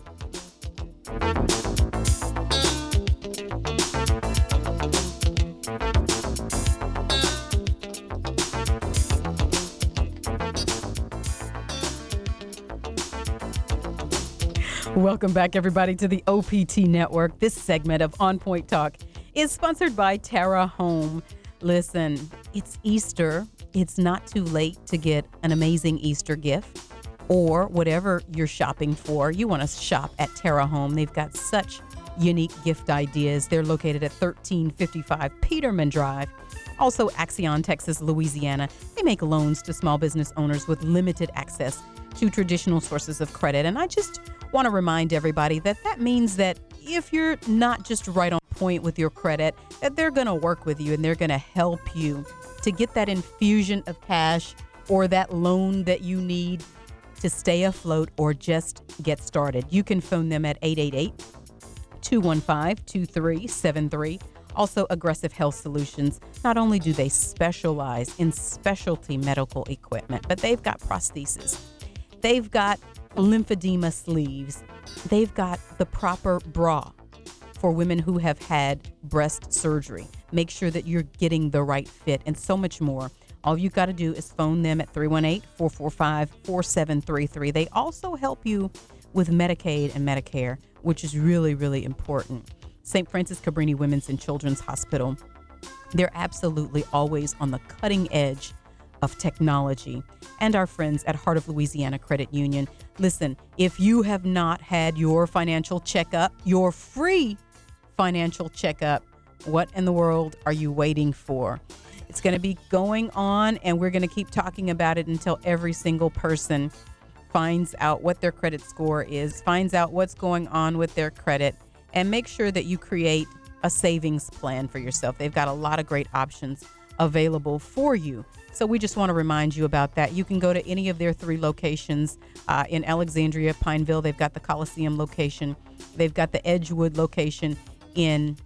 Welcome back, everybody, to the O P T Network. This segment of On Point Talk is sponsored by Terra Home. Listen, it's Easter. It's not too late to get an amazing Easter gift or whatever you're shopping for. You want to shop at Terra Home. They've got such unique gift ideas. They're located at thirteen fifty-five Peterman Drive. Also, Axion, Texas, Louisiana. They make loans to small business owners with limited access to traditional sources of credit. And I just want to remind everybody that that means that if you're not just right on point with your credit, that they're going to work with you and they're going to help you to get that infusion of cash or that loan that you need to stay afloat or just get started. You can phone them at eight eight eight, two one five, two three seven three. Also, Aggressive Health Solutions. Not only do they specialize in specialty medical equipment, but they've got prosthesis. They've got lymphedema sleeves. They've got the proper bra for women who have had breast surgery. Make sure that you're getting the right fit and so much more. All you've got to do is phone them at three one eight, four four five, four seven three three. They also help you with Medicaid and Medicare, which is really, really important. Saint Francis Cabrini Women's and Children's Hospital. They're absolutely always on the cutting edge of technology. And our friends at Heart of Louisiana Credit Union. Listen, if you have not had your financial checkup, your free financial checkup, what in the world are you waiting for? It's going to be going on, and we're going to keep talking about it until every single person finds out what their credit score is, finds out what's going on with their credit, and make sure that you create a savings plan for yourself. They've got a lot of great options available for you. So we just want to remind you about that. You can go to any of their three locations uh, in Alexandria, Pineville. They've got the Coliseum location. They've got the Edgewood location in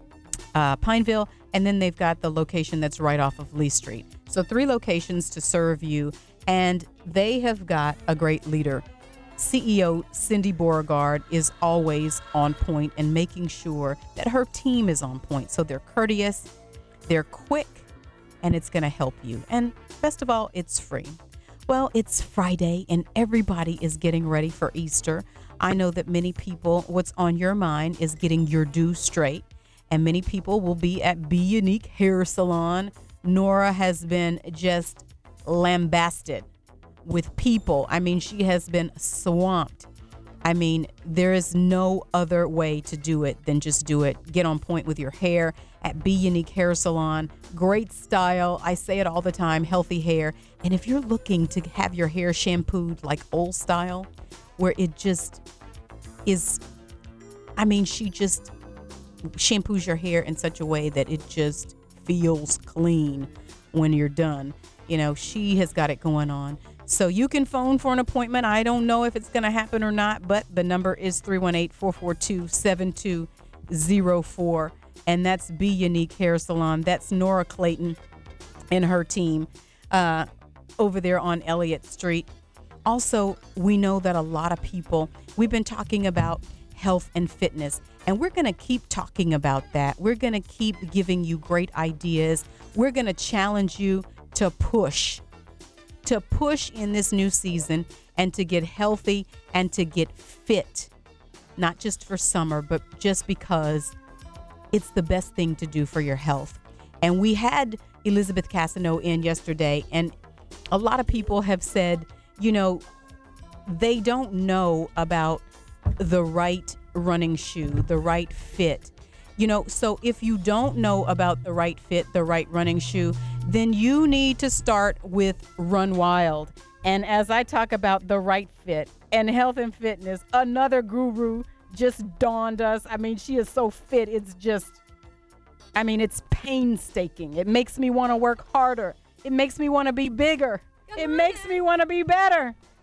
uh, Pineville. And then they've got the location that's right off of Lee Street. So three locations to serve you. And they have got a great leader. C E O Cindy Beauregard is always on point and making sure that her team is on point. So they're courteous, they're quick, and it's going to help you. And best of all, it's free. Well, it's Friday and everybody is getting ready for Easter. I know that many people, what's on your mind is getting your due straight. And many people will be at Be Unique Hair Salon. Nora has been just lambasted with people. I mean, she has been swamped. I mean, there is no other way to do it than just do it. Get on point with your hair at Be Unique Hair Salon. Great style. I say it all the time, healthy hair. And if you're looking to have your hair shampooed like old style, where it just is, I mean, she just shampoos your hair in such a way that it just feels clean when you're done. You know, she has got it going on. So you can phone for an appointment. I don't know if it's going to happen or not, but the number is three one eight, four four two, seven two zero four. And that's Be Unique Hair Salon. That's Nora Clayton and her team uh, over there on Elliott Street. Also, we know that a lot of people, we've been talking about health and fitness, and we're going to keep talking about that. We're going to keep giving you great ideas. We're going to challenge you to push, to push in this new season and to get healthy and to get fit, not just for summer, but just because it's the best thing to do for your health. And we had Elizabeth Cassano in yesterday, and a lot of people have said, you know, they don't know about the right running shoe, the right fit. You know, so if you don't know about the right fit, the right running shoe, then you need to start with Run Wild. And as I talk about the right fit and health and fitness, another guru just dawned us. I mean, she is so fit. It's just, I mean, it's painstaking. It makes me want to work harder. It makes me want to be bigger. It makes me want to be better.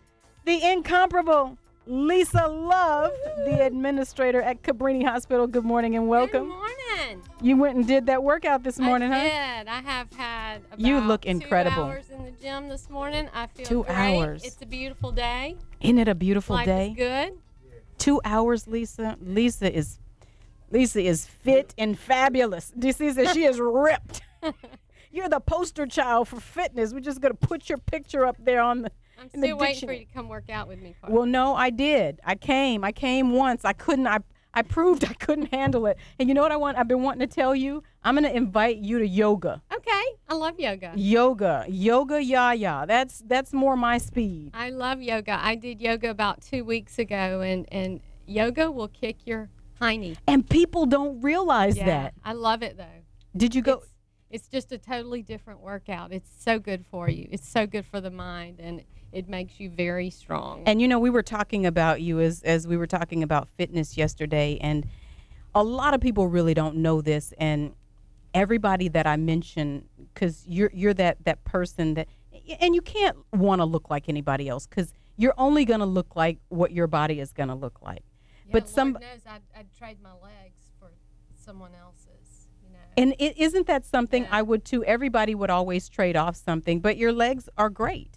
the incomparable Lisa Love, the administrator at Cabrini Hospital. Good morning and welcome. Good morning. You went and did that workout this morning, I huh? did. I have had about You look incredible. two hours in the gym this morning. I feel Two great. hours. It's a beautiful day. Isn't it a beautiful Life day? is good. Two hours, Lisa. Lisa is Lisa is fit and fabulous. Do you see that she is ripped? You're the poster child for fitness. We're just gonna put your picture up there on the. I'm in the still waiting dictionary. for you to come work out with me, Carl. Well, no, I did. I came. I came once. I couldn't. I I proved I couldn't handle it. And you know what I want? I've been wanting to tell you. I'm gonna invite you to yoga. Okay, I love yoga. Yoga, yoga, ya ya. That's that's more my speed. I love yoga. I did yoga about two weeks ago, and and yoga will kick your hiney. And people don't realize Yeah, that. I love it though. Did you go? It's, it's just a totally different workout. It's so good for you. It's so good for the mind, and it makes you very strong. And you know, we were talking about you as as we were talking about fitness yesterday, and a lot of people really don't know this. And everybody that I mention, because you're you're that that person that, and you can't want to look like anybody else, because you're only going to look like what your body is going to look like. Yeah, but Lord some knows I'd, I'd trade my legs for someone else's. You know. and it isn't that something I would too. Everybody would always trade off something, but your legs are great.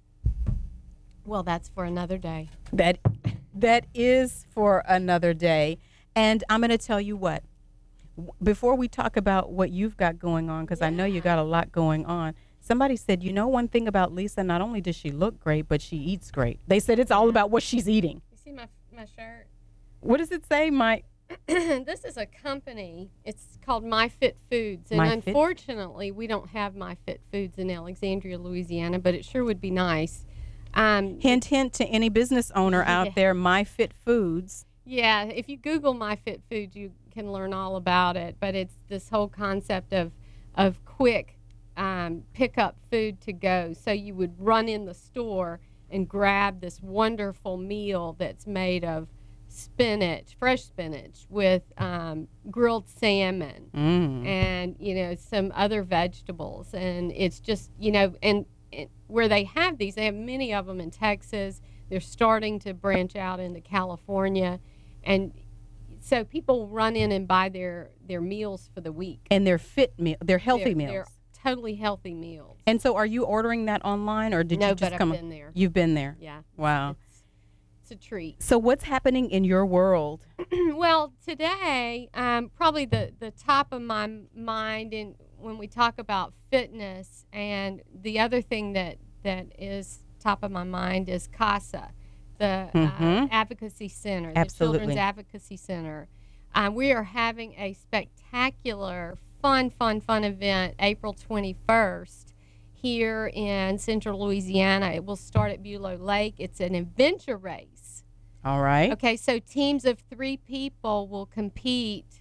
Well, that's for another day. That that is for another day. And I'm going to tell you what, w- before we talk about what you've got going on, because I know you got a lot going on, somebody said, you know, one thing about Lisa, not only does she look great, but she eats great. They said it's all about what she's eating. You see my my shirt? What does it say, my? This is a company. It's called My Fit Foods. And My Fit- unfortunately, we don't have My Fit Foods in Alexandria, Louisiana, but it sure would be nice. Um, Hint, hint to any business owner out Yeah. there, My Fit Foods. Yeah, if you Google My Fit Foods, you can learn all about it. But it's this whole concept of of quick um, pick up food to go. So you would run in the store and grab this wonderful meal that's made of spinach, fresh spinach, with um, grilled salmon Mm. and, you know, some other vegetables. And it's just, you know, and it, where they have these, they have many of them in Texas. They're starting to branch out into California. And so people run in and buy their, their meals for the week. And they're fit meal, they're healthy They're- meals. They're totally healthy meals. And so are you ordering that online, or did No, you just but I've come? been there. You've been there. Yeah. Wow. It's a treat. So what's happening in your world? Well, today, um, probably the, the top of my m- mind in, when we talk about fitness, and the other thing that, that is top of my mind is CASA, the uh, Mhm. Advocacy Center, Absolutely. the Children's Advocacy Center. Um, we are having a spectacular, fun, fun, fun event April twenty-first here in central Louisiana. It will start at Bulow Lake. It's an adventure race. All right. Okay, so teams of three people will compete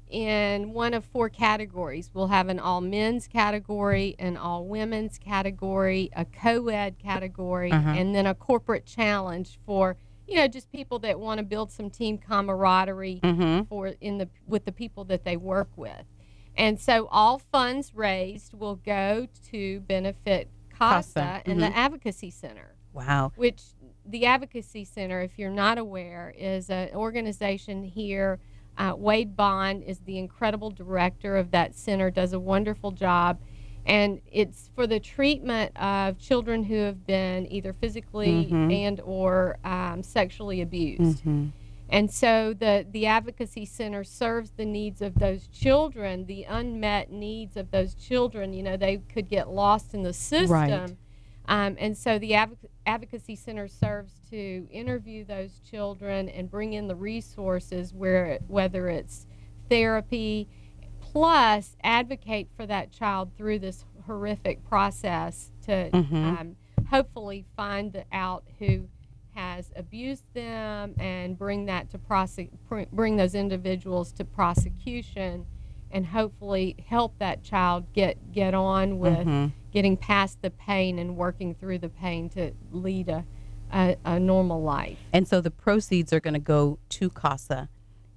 in one of four categories. We'll have an all men's category, an all women's category, a co-ed category, Uh-huh. and then a corporate challenge for, you know, just people that want to build some team camaraderie Mhm. for in the with the people that they work with. And so all funds raised will go to benefit CASA, CASA, and mhm. the Advocacy Center. Wow. Which the Advocacy Center, if you're not aware, is an organization here. Uh, Wade Bond is the incredible director of that center, does a wonderful job. And it's for the treatment of children who have been either physically Mhm. and or um, sexually abused. Mhm. And so the, the Advocacy Center serves the needs of those children, the unmet needs of those children. You know, they could get lost in the system. Right. Um, and so the Advoc- Advocacy Center serves to interview those children and bring in the resources, where whether it's therapy, plus advocate for that child through this horrific process to Mhm. um, hopefully find the, out who has abused them and bring that to prosec- pr- bring those individuals to prosecution, and hopefully help that child get get on with Mhm. getting past the pain and working through the pain to lead a a, a normal life. And so the proceeds are going to go to CASA.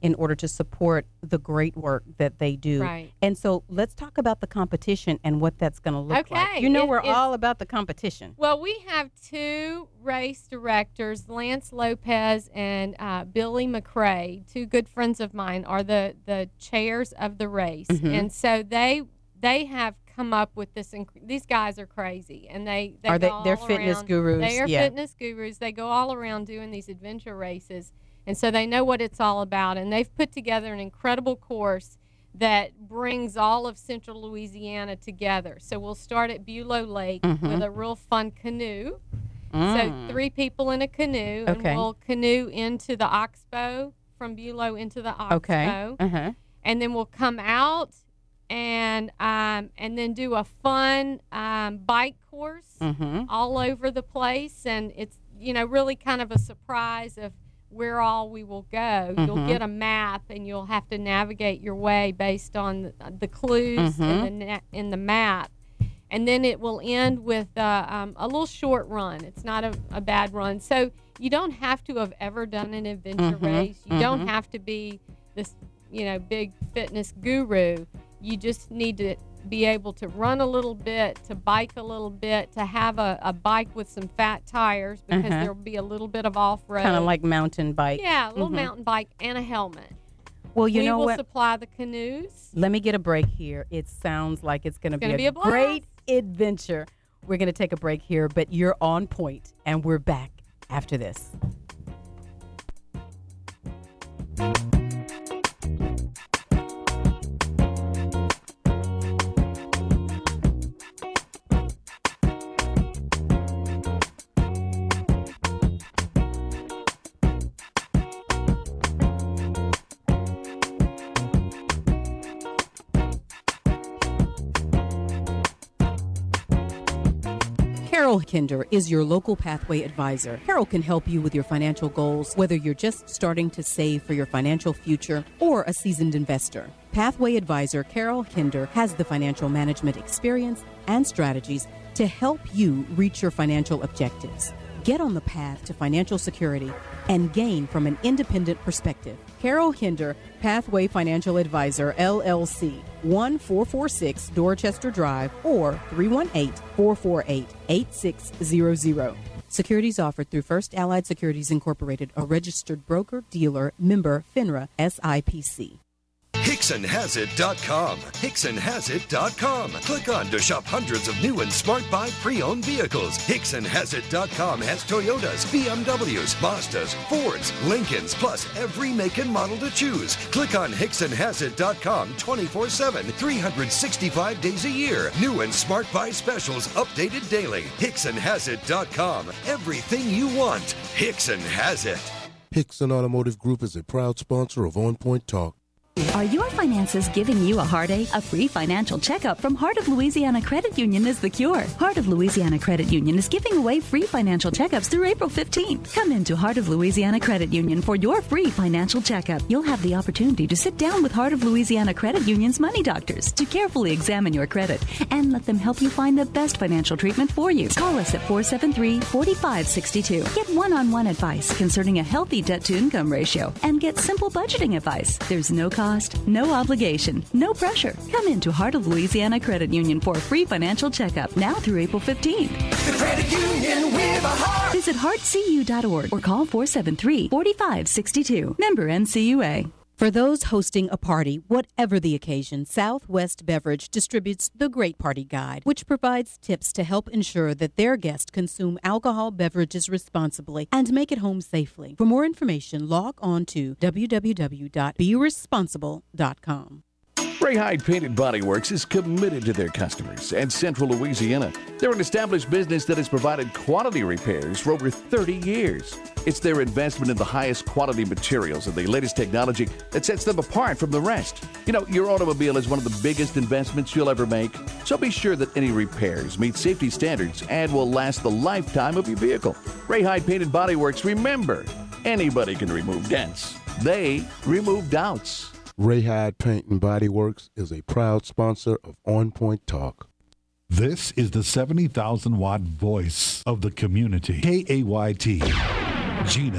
in order to support the great work that they do. Right. And so let's talk about the competition and what that's going to look Okay. like. You know, It- we're it's- all about the competition. Well, we have two race directors, Lance Lopez and uh, Billy McCrae, two good friends of mine, are the, the chairs of the race. Mhm. And so they they have come up with this. Inc- these guys are crazy, and they, they Are go they- they're all fitness around- gurus, They are yeah. fitness gurus. They go all around doing these adventure races, and so they know what it's all about. And they've put together an incredible course that brings all of Central Louisiana together. So we'll start at Bulow Lake Mhm. with a real fun canoe. Mm. So three people in a canoe, and Okay. we'll canoe into the Oxbow, from Bulow into the Oxbow. Okay. Uh-huh. And then we'll come out and um, and then do a fun um, bike course Mhm. all over the place. And it's, you know, really kind of a surprise of where all we will go. You'll Mhm. get a map, and you'll have to navigate your way based on the, the clues in, Mhm. the na- in the map. And then it will end with uh, um, a little short run. It's not a, a bad run. So you don't have to have ever done an adventure Mhm. race. You don't Mhm. have to be this, you know, big fitness guru. You just need to be able to run a little bit, to bike a little bit, to have a, a bike with some fat tires, because Uh-huh. there'll be a little bit of off-road. Kind of like mountain bike. Yeah, a little Mhm. mountain bike and a helmet. Well, you we know will what? supply the canoes. Let me get a break here. It sounds like it's going to be, gonna a be a blast. great adventure. We're going to take a break here, but you're on point, and we're back after this. Carol Kinder is your local pathway advisor. Carol can help you with your financial goals, whether you're just starting to save for your financial future or a seasoned investor. Pathway advisor Carol Kinder has the financial management experience and strategies to help you reach your financial objectives. Get on the path to financial security and gain from an independent perspective. Carol Hinder, Pathway Financial Advisor, L L C, one four four six Dorchester Drive, or three one eight, four four eight, eight six zero zero. Securities offered through First Allied Securities Incorporated, a registered broker, dealer, member, FINRA, S I P C. Hickson Has It dot com. Hickson Has It dot com. Click on to shop hundreds of new and smart buy pre-owned vehicles. Hickson Has It dot com has Toyotas, B M Ws, Mazdas, Fords, Lincolns, plus every make and model to choose. Click on Hickson Has It dot com twenty-four seven, three hundred sixty-five days a year. New and smart buy specials updated daily. Hickson Has It dot com. Everything you want. Hickson has it. Hickson Automotive Group is a proud sponsor of On Point Talk. Are your finances giving you a heartache? A free financial checkup from Heart of Louisiana Credit Union is the cure. Heart of Louisiana Credit Union is giving away free financial checkups through April fifteenth. Come into Heart of Louisiana Credit Union for your free financial checkup. You'll have the opportunity to sit down with Heart of Louisiana Credit Union's money doctors to carefully examine your credit and let them help you find the best financial treatment for you. Call us at four seven three, four five six two. Get one-on-one advice concerning a healthy debt-to-income ratio and get simple budgeting advice. There's no cost. Cost, no obligation, no pressure. Come into Heart of Louisiana Credit Union for a free financial checkup now through April fifteenth. The credit union with a heart. Visit heart c u dot org or call four seven three, four five six two. Member N C U A. For those hosting a party, whatever the occasion, Southwest Beverage distributes the Great Party Guide, which provides tips to help ensure that their guests consume alcohol beverages responsibly and make it home safely. For more information, log on to w w w dot be responsible dot com. Ray Hyde Painted Body Works is committed to their customers and Central Louisiana. They're an established business that has provided quality repairs for over thirty years. It's their investment in the highest quality materials and the latest technology that sets them apart from the rest. You know, your automobile is one of the biggest investments you'll ever make, so be sure that any repairs meet safety standards and will last the lifetime of your vehicle. Ray Hyde Painted Body Works, remember, anybody can remove dents. They remove doubts. Ray Hyde Paint and Body Works is a proud sponsor of On Point Talk. This is the seventy thousand watt voice of the community. K A Y T. Gina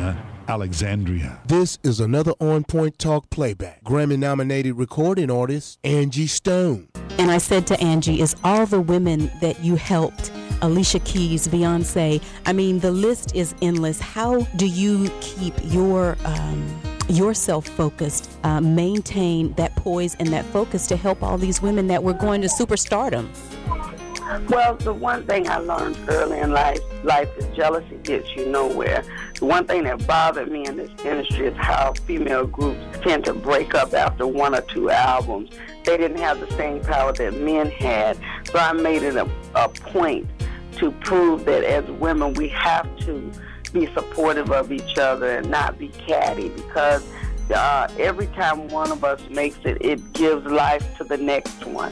Alexandria. This is another On Point Talk playback. Grammy-nominated recording artist Angie Stone. And I said to Angie, is all the women that you helped, Alicia Keys, Beyonce, I mean, the list is endless. How do you keep your um, yourself focused, uh, maintain that poise and that focus to help all these women that were going to superstardom? Well, the one thing I learned early in life, life is jealousy gets you nowhere. The one thing that bothered me in this industry is how female groups tend to break up after one or two albums. They didn't have the same power that men had. So I made it a, a point to prove that as women we have to be supportive of each other and not be catty, because uh, every time one of us makes it, it gives life to the next one.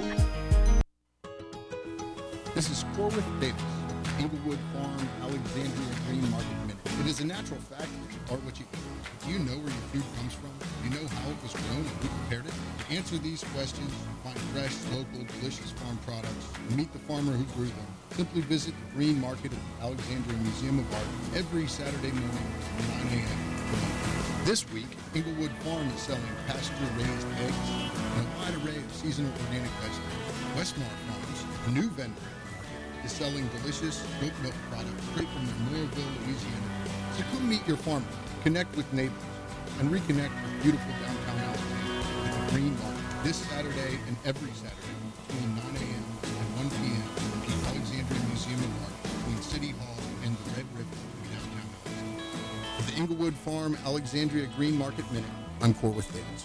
This is Corwith Davis, Inglewood Farm, Alexandria Green Market Minute. It is a natural fact that you are what you eat. Do you know where your food comes from? Do you know how it was grown and who prepared it? To answer these questions, find fresh, local, delicious farm products, and meet the farmer who grew them, simply visit the Green Market at the Alexandria Museum of Art every Saturday morning at nine a.m. This week, Inglewood Farm is selling pasture-raised eggs and a wide array of seasonal organic vegetables. Westmont Farms, a new vendor, is selling delicious goat milk products straight from Mooresville, Louisiana. So come meet your farmer, connect with neighbors, and reconnect with beautiful downtown Alexandria at the Green Market this Saturday and every Saturday between nine a.m. and one p.m. at the Alexandria Museum of Art between City Hall and the Red River in downtown Alexandria. For the Inglewood Farm Alexandria Green Market Minute, I'm Corwith Davis.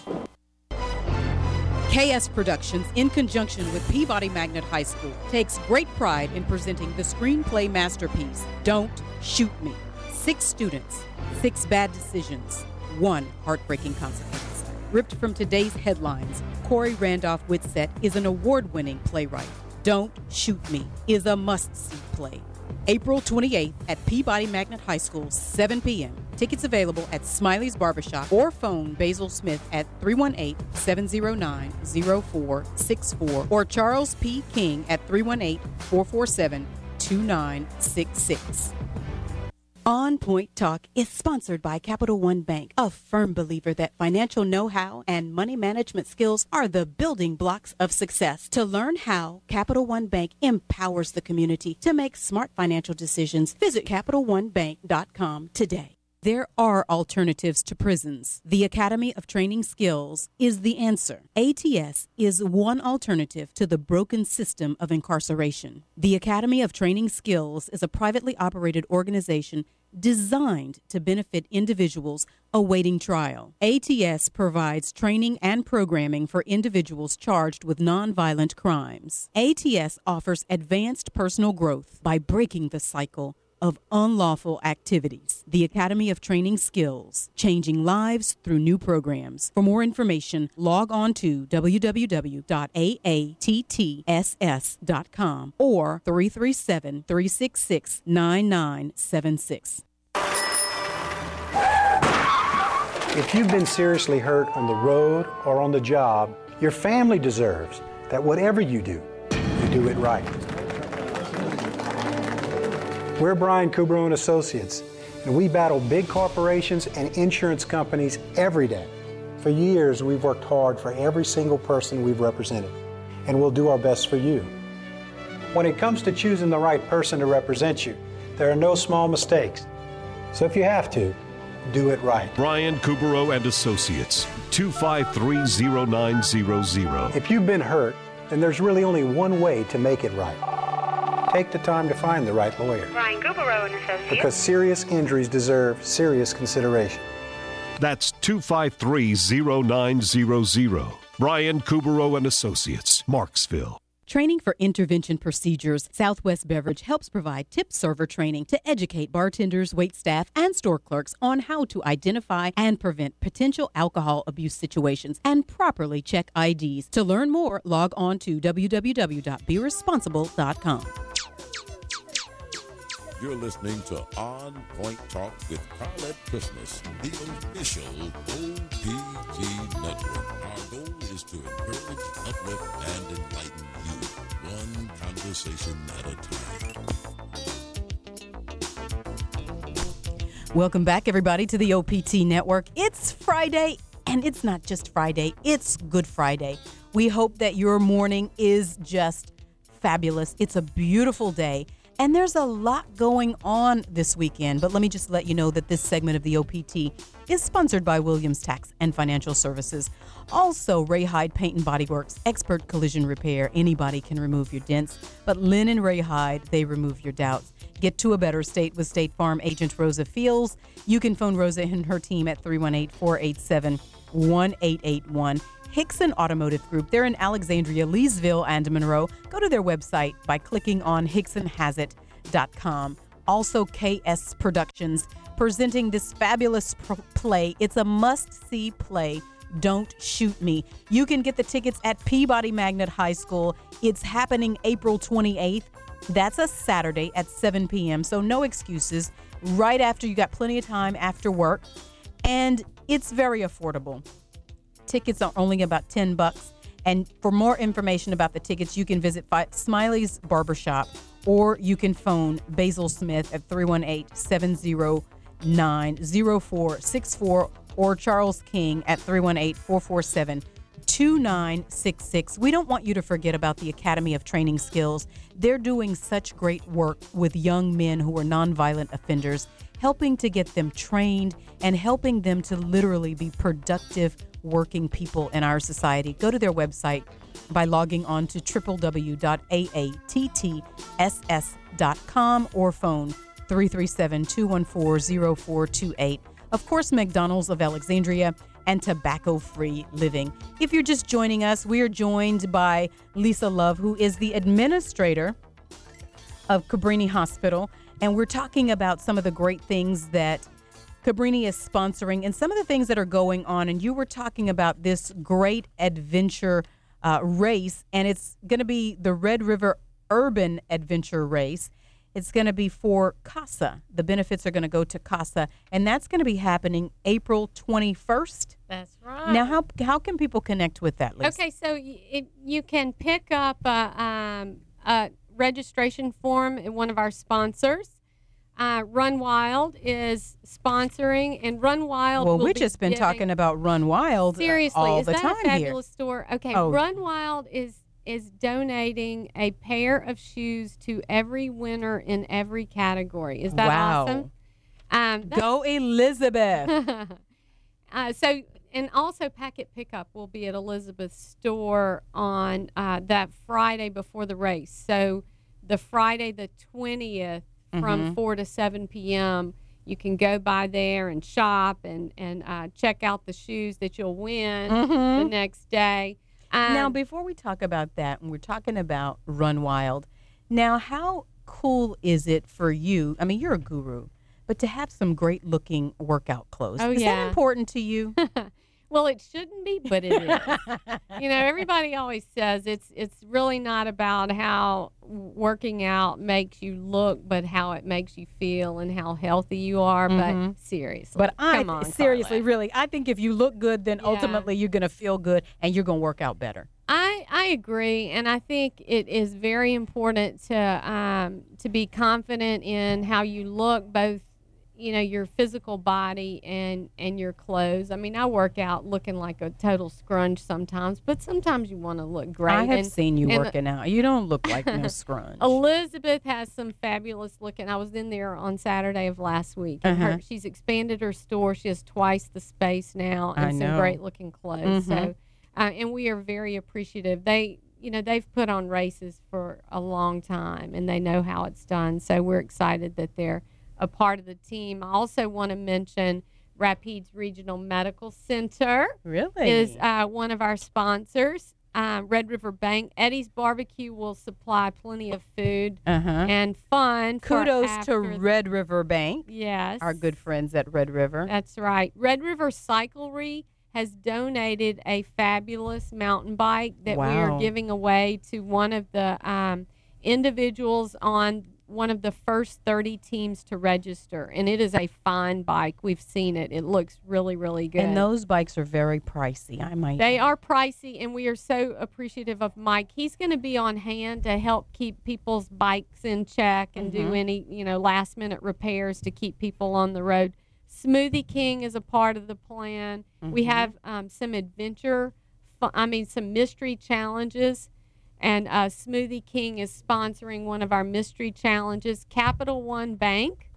K S Productions, in conjunction with Peabody Magnet High School, takes great pride in presenting the screenplay masterpiece, Don't Shoot Me. Six students, six bad decisions, one heartbreaking consequence. Ripped from today's headlines, Corey Randolph Whitsett is an award-winning playwright. Don't Shoot Me is a must-see play. April twenty-eighth at Peabody Magnet High School, seven p.m. Tickets available at Smiley's Barbershop or phone Basil Smith at three one eight, seven zero nine, zero four six four or Charles P. King at three one eight, four four seven, two nine six six. On Point Talk is sponsored by Capital One Bank, a firm believer that financial know-how and money management skills are the building blocks of success. To learn how Capital One Bank empowers the community to make smart financial decisions, visit capital one bank dot com today. There are alternatives to prisons. The Academy of Training Skills is the answer. A T S is one alternative to the broken system of incarceration. The Academy of Training Skills is a privately operated organization designed to benefit individuals awaiting trial. A T S provides training and programming for individuals charged with nonviolent crimes. A T S offers advanced personal growth by breaking the cycle of unlawful activities. The Academy of Training Skills, changing lives through new programs. For more information, log on to w w w dot a a t t s s dot com or three three seven, three six six, nine nine seven six. If you've been seriously hurt on the road or on the job, your family deserves that whatever you do, you do it right. We're Brian Kubrow and Associates, and we battle big corporations and insurance companies every day. For years, we've worked hard for every single person we've represented, and we'll do our best for you. When it comes to choosing the right person to represent you, there are no small mistakes. So if you have to, do it right. Brian Kubrow and Associates, two five three, zero nine zero zero. If you've been hurt, then there's really only one way to make it right. Take the time to find the right lawyer. Brian Kubrow and Associates. Because serious injuries deserve serious consideration. That's two five three, zero nine zero zero. Brian Kubrow and Associates, Marksville. Training for Intervention Procedures, Southwest Beverage helps provide tip server training to educate bartenders, waitstaff, and store clerks on how to identify and prevent potential alcohol abuse situations and properly check I Ds. To learn more, log on to w w w dot be responsible dot com. You're listening to On Point Talk with Carlette Christmas, the official O P T network. Our goal is to encourage, uplift, and enlighten you, one conversation at a time. Welcome back, everybody, to the O P T Network. It's Friday, and it's not just Friday, it's Good Friday. We hope that your morning is just fabulous. It's a beautiful day, and there's a lot going on this weekend. But let me just let you know that this segment of the O P T is sponsored by Williams Tax and Financial Services. Also, Ray Hyde Paint and Body Works, expert collision repair. Anybody can remove your dents, but Lynn and Ray Hyde, they remove your doubts. Get to a better state with State Farm agent Rosa Fields. You can phone Rosa and her team at three one eight, four eight seven, one eight eight one. Hickson Automotive Group. They're in Alexandria, Leesville, and Monroe. Go to their website by clicking on hickson has it dot com. Also, K S Productions presenting this fabulous pro- play. It's a must-see play. Don't Shoot Me. You can get the tickets at Peabody Magnet High School. It's happening April twenty-eighth. That's a Saturday at seven p.m., so no excuses. Right after, you got plenty of time after work, and it's very affordable. Tickets are only about ten bucks. And for more information about the tickets, you can visit Smiley's Barbershop, or you can phone Basil Smith at three one eight, seven zero nine, zero four six four, or Charles King at three one eight, four four seven, two nine six six. We don't want you to forget about the Academy of Training Skills. They're doing such great work with young men who are nonviolent offenders, helping to get them trained and helping them to literally be productive working people in our society. Go to their website by logging on to w w w dot a a t t s s dot com or phone three three seven, two one four, zero four two eight. Of course, McDonald's of Alexandria and Tobacco-Free Living. If you're just joining us, we are joined by Lisa Love, who is the administrator of Cabrini Hospital, and we're talking about some of the great things that Cabrini is sponsoring and some of the things that are going on. And you were talking about this great adventure uh, race, and it's going to be the Red River Urban Adventure Race. It's going to be for CASA. The benefits are going to go to CASA, and that's going to be happening April twenty-first. That's right. Now, how how can people connect with that, Lisa? Okay, so y- it, you can pick up a, um, a registration form at one of our sponsors. Uh, Run Wild is sponsoring, and Run Wild. Well, will we've be just been giving, talking about Run Wild seriously, all is the that time a fabulous here. store? Okay, Oh. Run Wild is is donating a pair of shoes to every winner in every category. Is that Wow. awesome? Um, Go Elizabeth. uh, so, and also Packet Pickup will be at Elizabeth's store on uh, that Friday before the race. So, the Friday the twentieth from Mhm. four to seven p.m. You can go by there and shop and and uh, check out the shoes that you'll win Mhm. the next day. Um, Now, before we talk about that, and we're talking about Run Wild, now, how cool is it for you? I mean, you're a guru, but to have some great looking workout clothes. Oh, is yeah. that important to you? Well, it shouldn't be, but it is. You know, everybody always says it's it's really not about how working out makes you look, but how it makes you feel and how healthy you are. Mhm. But seriously, But I come on, seriously, Carla. really, I think if you look good, then Yeah. ultimately you're going to feel good and you're going to work out better. I, I agree, and I think it is very important to um, to be confident in how you look, both you know your physical body and and your clothes. I mean, I work out looking like a total scrunch sometimes, but sometimes you want to look great. I have and, seen you and working out. You don't look like no scrunch. Elizabeth has some fabulous looking. I was in there on Saturday of last week, and Uh-huh. her, she's expanded her store. She has twice the space now, and I some know. great looking clothes. Mhm. So, uh, and we are very appreciative. They, you know, they've put on races for a long time, and they know how it's done. So we're excited that they're a part of the team. I also want to mention Rapides Regional Medical Center. Really? Is uh, one of our sponsors. Uh, Red River Bank. Eddie's Barbecue will supply plenty of food Uh-huh. and fun. for Kudos to after the- Red River Bank. Yes. Our good friends at Red River. That's right. Red River Cyclery has donated a fabulous mountain bike that we Wow. are giving away to one of the um, individuals on one of the first thirty teams to register, and it is a fine bike. We've seen it. It looks really, really good. And those bikes are very pricey, I might They add. are pricey, and we are so appreciative of Mike. He's going to be on hand to help keep people's bikes in check and do Mhm. any, you know, last-minute repairs to keep people on the road. Smoothie King is a part of the plan. We Mhm. have um, some adventure, fu- I mean, some mystery challenges, and uh, Smoothie King is sponsoring one of our mystery challenges. Capital One Bank,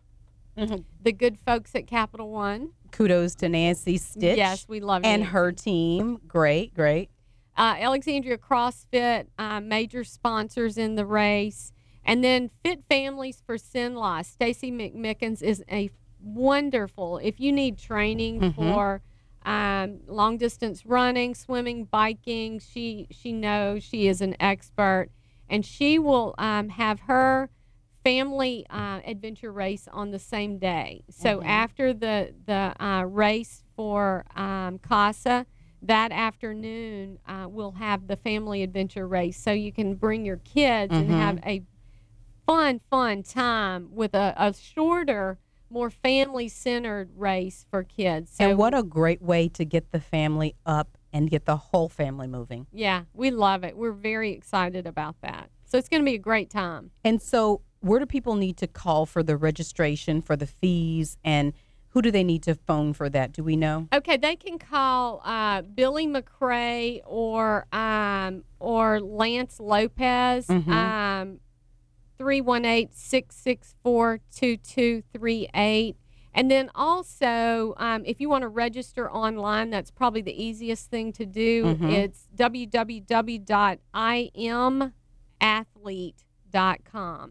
Mhm. the good folks at Capital One. Kudos to Nancy Stitch. Yes, we love And Nancy. her team. Great, great. Uh, Alexandria CrossFit, uh, major sponsors in the race. And then Fit Families for Sin Loss. Stacy McMickens is a wonderful, if you need training Mhm. for um, long distance running, swimming, biking, she, she knows, she is an expert. And she will um, have her family uh, adventure race on the same day. So Mhm. after the, the uh, race for um, CASA, that afternoon uh, we'll have the family adventure race. So you can bring your kids and Mhm. have a fun, fun time with a, a shorter, more family-centered race for kids. So And what a great way to get the family up and get the whole family moving. yeah, we love it. We're very excited about that. So it's going to be a great time. And so where do people need to call for the registration, for the fees, and who do they need to phone for that? Do we know? Okay, they can call uh, Billy McCrae or um, or Lance Lopez, Mhm. um, three one eight, six six four, two two three eight. And then also, um, if you want to register online, that's probably the easiest thing to do. Mhm. It's w w w dot i m athlete dot com.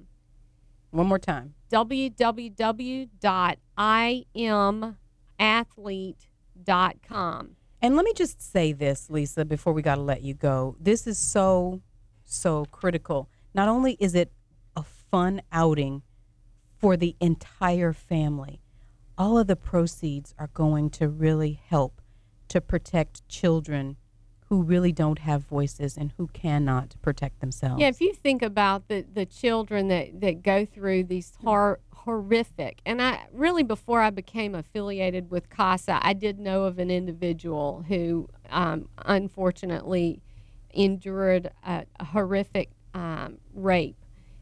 One more time. w w w dot i m athlete dot com. And let me just say this, Lisa, before we got to let you go. This is so, so critical. Not only is it a fun outing for the entire family, all of the proceeds are going to really help to protect children who really don't have voices and who cannot protect themselves. Yeah, if you think about the, the children that, that go through these hor- horrific, and I really, before I became affiliated with CASA, I did know of an individual who um, unfortunately endured a, a horrific um, rape.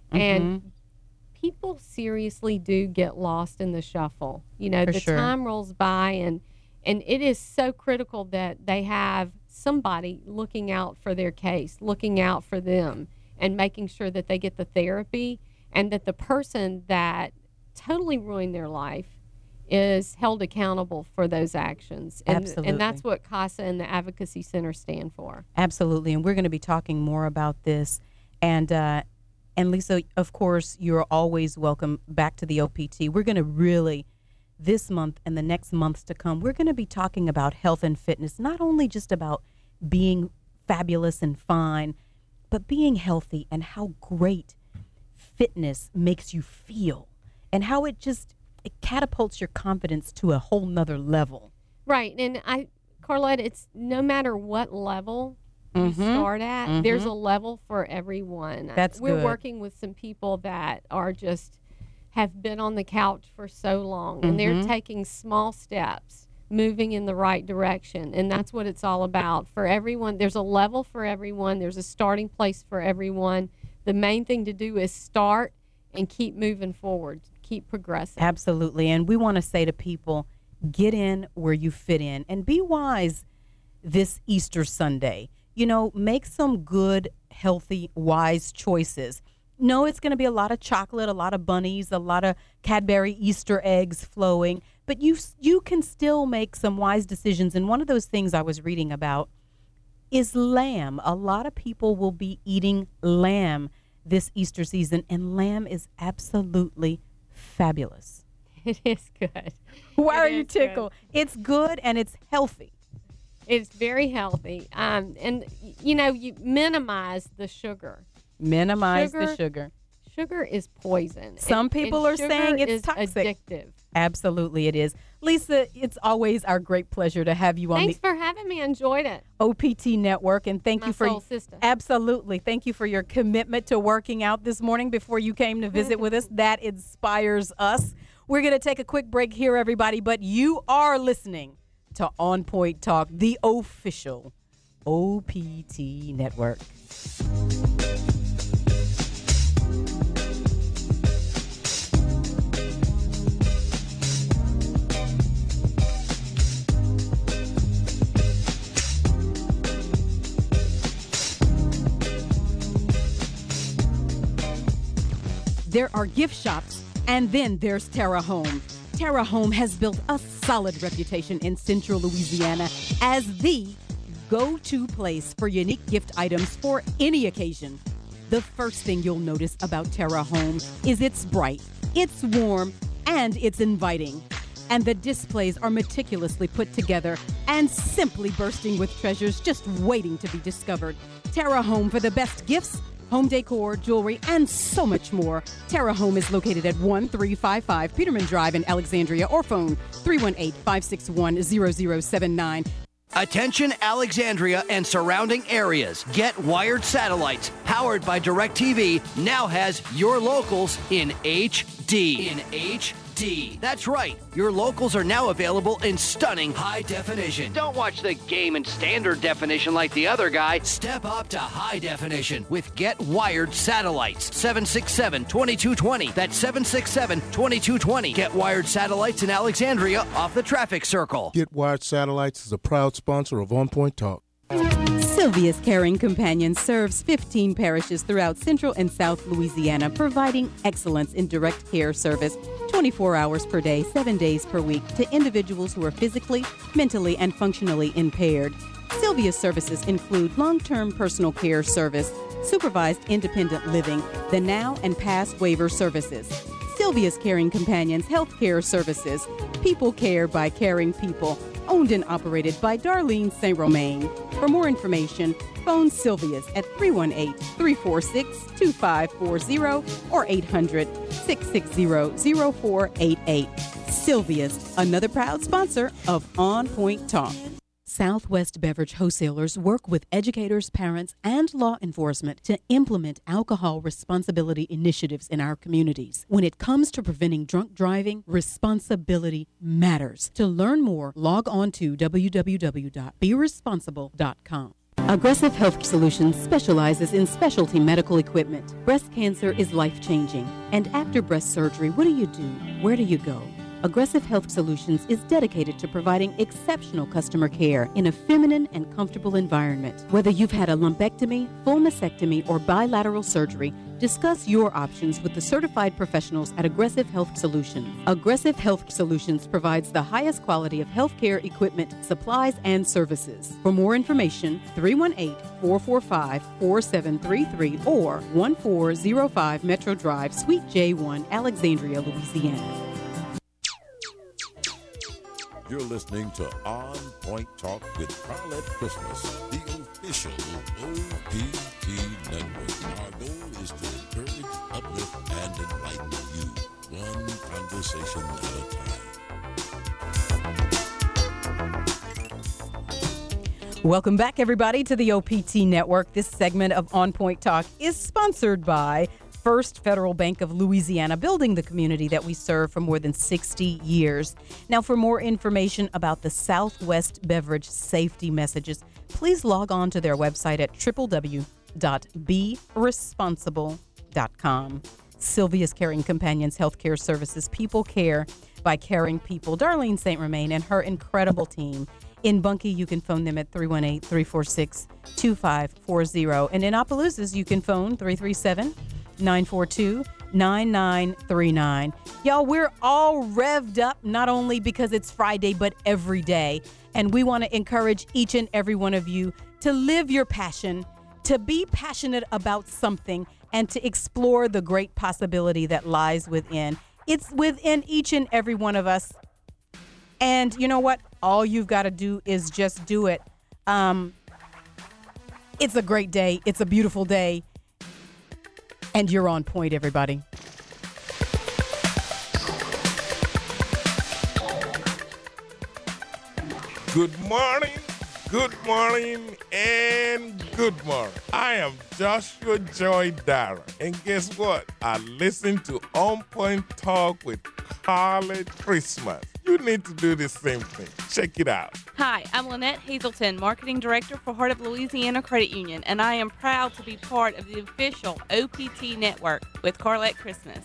And people seriously do get lost in the shuffle. You know, For the sure. time rolls by, and and it is so critical that they have somebody looking out for their case, looking out for them, and making sure that they get the therapy, and that the person that totally ruined their life is held accountable for those actions. And, Absolutely. and that's what CASA and the Advocacy Center stand for. Absolutely. And we're going to be talking more about this. And, uh, and Lisa, of course, you're always welcome back to the O P T. We're going to really, this month and the next months to come, we're going to be talking about health and fitness, not only just about being fabulous and fine, but being healthy and how great fitness makes you feel and how it just it catapults your confidence to a whole nother level. Right. And I, Carlette, it's no matter what level you Mhm. start at, there's Mhm. a level for everyone. That's We're good. working with some people that are just have been on the couch for so long, and they're Mhm. taking small steps, moving in the right direction. And that's what it's all about. For everyone, there's a level for everyone, there's a starting place for everyone. The main thing to do is start and keep moving forward, keep progressing. Absolutely. And we want to say to people, get in where you fit in and be wise this Easter Sunday. You know, make some good, healthy, wise choices. No, it's going to be a lot of chocolate, a lot of bunnies, a lot of Cadbury Easter eggs flowing, but you you can still make some wise decisions. And one of those things I was reading about is lamb. A lot of people will be eating lamb this Easter season, and lamb is absolutely fabulous. It is good. Why It are you is good. tickled? It's good and it's healthy. It's very healthy. Um, and, y- you know, you minimize the sugar. Minimize the sugar. sugar is poison. Some And- people and are sugar saying it's is toxic. addictive. Absolutely, it is. Lisa, it's always our great pleasure to have you on Thanks the for having me. Enjoyed it. O P T Network, and thank My you for soul sister. absolutely thank you for your commitment to working out this morning before you came to visit with us. That inspires us. We're going to take a quick break here, everybody, but you are listening to On Point Talk, the official O P T Network. There are gift shops, and then there's Terra Home. Terra Home has built a solid reputation in Central Louisiana as the go-to place for unique gift items for any occasion. The first thing you'll notice about Terra Home is it's bright, it's warm, and it's inviting. And the displays are meticulously put together and simply bursting with treasures just waiting to be discovered. Terra Home for the best gifts, home decor, jewelry, and so much more. Terra Home is located at one three five five Peterman Drive in Alexandria, or phone three one eight, five six one, zero zero seven nine. Attention Alexandria and surrounding areas. Get Wired Satellites, powered by DirecTV, now has your locals in H D. In H D. That's right. Your locals are now available in stunning high definition. Don't watch the game in standard definition like the other guy. Step up to high definition with Get Wired Satellites. seven six seven, two two two zero. That's seven six seven, two two two zero. Get Wired Satellites in Alexandria off the traffic circle. Get Wired Satellites is a proud sponsor of On Point Talk. Sylvia's Caring Companion serves fifteen parishes throughout Central and South Louisiana, providing excellence in direct care service twenty-four hours per day, seven days per week to individuals who are physically, mentally, and functionally impaired. Sylvia's services include long-term personal care service, supervised independent living, the now and past waiver services. Sylvia's Caring Companions Health Care Services, people care by caring people, owned and operated by Darlene Saint Romain. For more information, phone Sylvia's at three one eight, three four six, two five four zero or eight hundred, six six zero, zero four eight eight. Sylvia's, another proud sponsor of On Point Talk. Southwest Beverage Wholesalers work with educators, parents, and law enforcement to implement alcohol responsibility initiatives in our communities. When it comes to preventing drunk driving, responsibility matters. To learn more, log on to w w w dot be responsible dot com. Aggressive Health Solutions specializes in specialty medical equipment. Breast cancer is life-changing. And after breast surgery, what do you do? Where do you go? Aggressive Health Solutions is dedicated to providing exceptional customer care in a feminine and comfortable environment. Whether you've had a lumpectomy, full mastectomy, or bilateral surgery, discuss your options with the certified professionals at Aggressive Health Solutions. Aggressive Health Solutions provides the highest quality of healthcare equipment, supplies, and services. For more information, three one eight, four four five, four seven three three or one four zero five Metro Drive, Suite J one, Alexandria, Louisiana. You're listening to On Point Talk with Carlette Christmas, the official O P T network. Our goal is to encourage, uplift, and enlighten you, one conversation at a time. Welcome back, everybody, to the O P T Network. This segment of On Point Talk is sponsored by First Federal Bank of Louisiana, building the community that we serve for more than sixty years. Now, for more information about the Southwest Beverage safety messages, please log on to their website at w w w dot be responsible dot com. Sylvia's Caring Companions Healthcare Services, people care by caring people. Darlene Saint Romain and her incredible team. In Bunkie, you can phone them at three one eight, three four six, two five four zero. And in Opelousas, you can phone three three seven, nine four two, nine nine three nine. Y'all, we're all revved up, not only because it's Friday, but every day. And we want to encourage each and every one of you to live your passion, to be passionate about something, and to explore the great possibility that lies within. It's within each and every one of us. And you know what? All you've got to do is just do it. Um, it's a great day. It's a beautiful day. And you're on point, everybody. Good morning, good morning, and good morning. I am Joshua Joy Dara, and guess what? I listen to On Point Talk with Carly Christmas. You need to do the same thing. Check it out. Hi, I'm Lynette Hazelton, Marketing Director for Heart of Louisiana Credit Union, and I am proud to be part of the official O P T network with Carlette Christmas.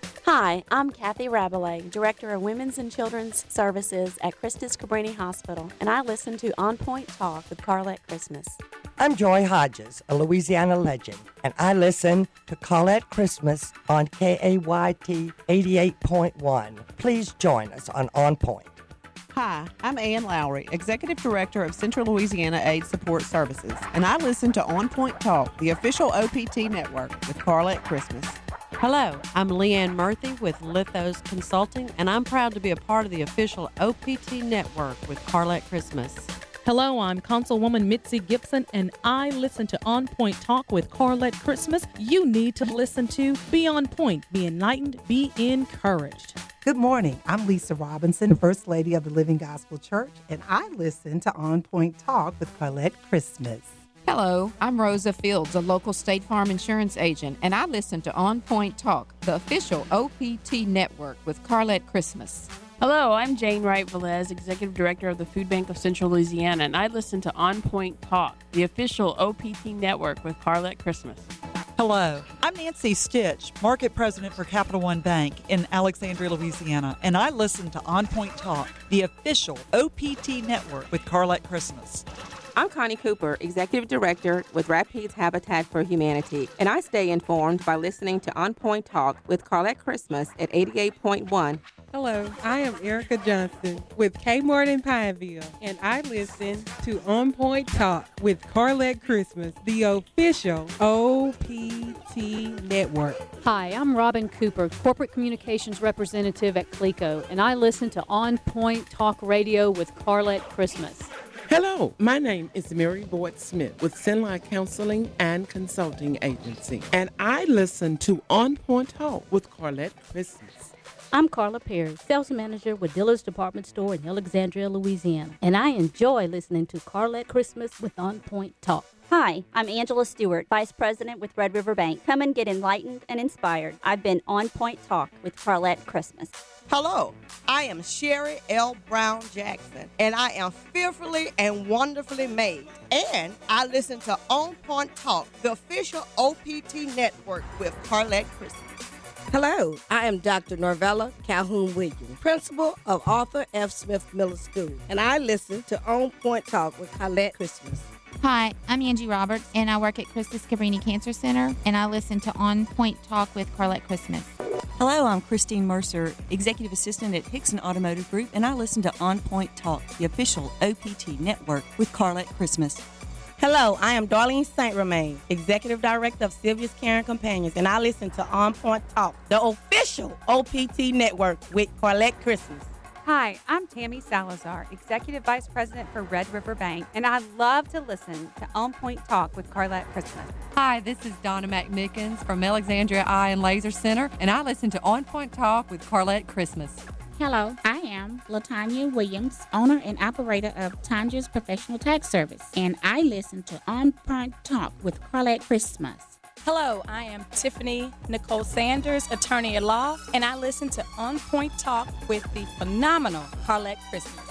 Hi, I'm Kathy Rabelais, Director of Women's and Children's Services at Christus Cabrini Hospital, and I listen to On Point Talk with Carlette Christmas. I'm Joy Hodges, a Louisiana legend, and I listen to Carlette Christmas on K A Y T eighty-eight point one. Please join us on On Point. Hi, I'm Ann Lowry, Executive Director of Central Louisiana Aid Support Services, and I listen to On Point Talk, the official O P T network with Carlette Christmas. Hello, I'm Leanne Murphy with Lithos Consulting, and I'm proud to be a part of the official O P T network with Carlette Christmas. Hello, I'm Councilwoman Mitzi Gibson, and I listen to On Point Talk with Carlette Christmas. You need to listen to Be On Point, be enlightened, be encouraged. Good morning. I'm Lisa Robinson, First Lady of the Living Gospel Church, and I listen to On Point Talk with Carlette Christmas. Hello, I'm Rosa Fields, a local State Farm insurance agent, and I listen to On Point Talk, the official O P T network with Carlette Christmas. Hello, I'm Jane Wright Velez, Executive Director of the Food Bank of Central Louisiana, and I listen to On Point Talk, the official O P T network with Carlette Christmas. Hello, I'm Nancy Stitch, Market President for Capital One Bank in Alexandria, Louisiana, and I listen to On Point Talk, the official O P T network with Carlette Christmas. I'm Connie Cooper, Executive Director with Rapides Habitat for Humanity, and I stay informed by listening to On Point Talk with Carlette Christmas at eighty-eight point one. Hello, I am Erica Johnson with Kmart in Pineville, and I listen to On Point Talk with Carlette Christmas, the official O P T network. Hi, I'm Robin Cooper, Corporate Communications Representative at Clico, and I listen to On Point Talk Radio with Carlette Christmas. Hello, my name is Mary Boyd Smith with Sinline Counseling and Consulting Agency, and I listen to On Point Talk with Carlette Christmas. I'm Carla Perry, Sales Manager with Dillard's Department Store in Alexandria, Louisiana, and I enjoy listening to Carlette Christmas with On Point Talk. Hi, I'm Angela Stewart, Vice President with Red River Bank. Come and get enlightened and inspired. I've been On Point Talk with Carlette Christmas. Hello, I am Sherry L. Brown Jackson, and I am fearfully and wonderfully made. And I listen to On Point Talk, the official O P T network with Carlette Christmas. Hello, I am Doctor Norvella Calhoun Williams, Principal of Arthur F. Smith Miller School, and I listen to On Point Talk with Carlette Christmas. Hi, I'm Angie Roberts, and I work at Christus Cabrini Cancer Center, and I listen to On Point Talk with Carlette Christmas. Hello, I'm Christine Mercer, Executive Assistant at Hickson Automotive Group, and I listen to On Point Talk, the official O P T network with Carlette Christmas. Hello, I am Darlene Saint Romain, Executive Director of Sylvia's Caring Companions, and I listen to On Point Talk, the official O P T network with Carlette Christmas. Hi, I'm Tammy Salazar, Executive Vice President for Red River Bank, and I love to listen to On Point Talk with Carlette Christmas. Hi, this is Donna McMickens from Alexandria Eye and Laser Center, and I listen to On Point Talk with Carlette Christmas. Hello, I am Latanya Williams, owner and operator of Tanya's Professional Tax Service, and I listen to On Point Talk with Carlette Christmas. Hello, I am Tiffany Nicole Sanders, attorney at law, and I listen to On Point Talk with the phenomenal Carlette Christmas.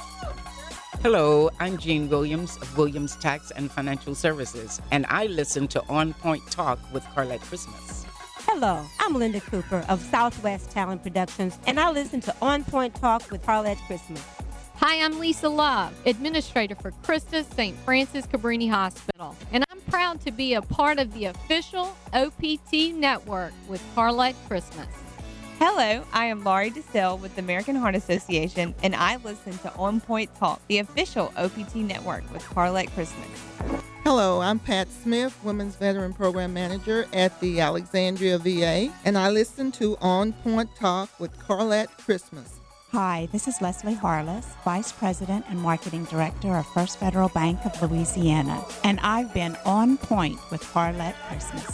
Hello, I'm Gene Williams of Williams Tax and Financial Services, and I listen to On Point Talk with Carlette Christmas. Hello, I'm Linda Cooper of Southwest Talent Productions, and I listen to On Point Talk with Carlette Christmas. Hi, I'm Lisa Love, Administrator for Christus Saint Francis Cabrini Hospital, and I'm proud to be a part of the official O P T network with Carlette Christmas. Hello, I am Laurie DeSille with the American Heart Association, and I listen to On Point Talk, the official O P T network with Carlette Christmas. Hello, I'm Pat Smith, Women's Veteran Program Manager at the Alexandria V A, and I listen to On Point Talk with Carlette Christmas. Hi, this is Leslie Harless, Vice President and Marketing Director of First Federal Bank of Louisiana, and I've been on point with Carlette Christmas.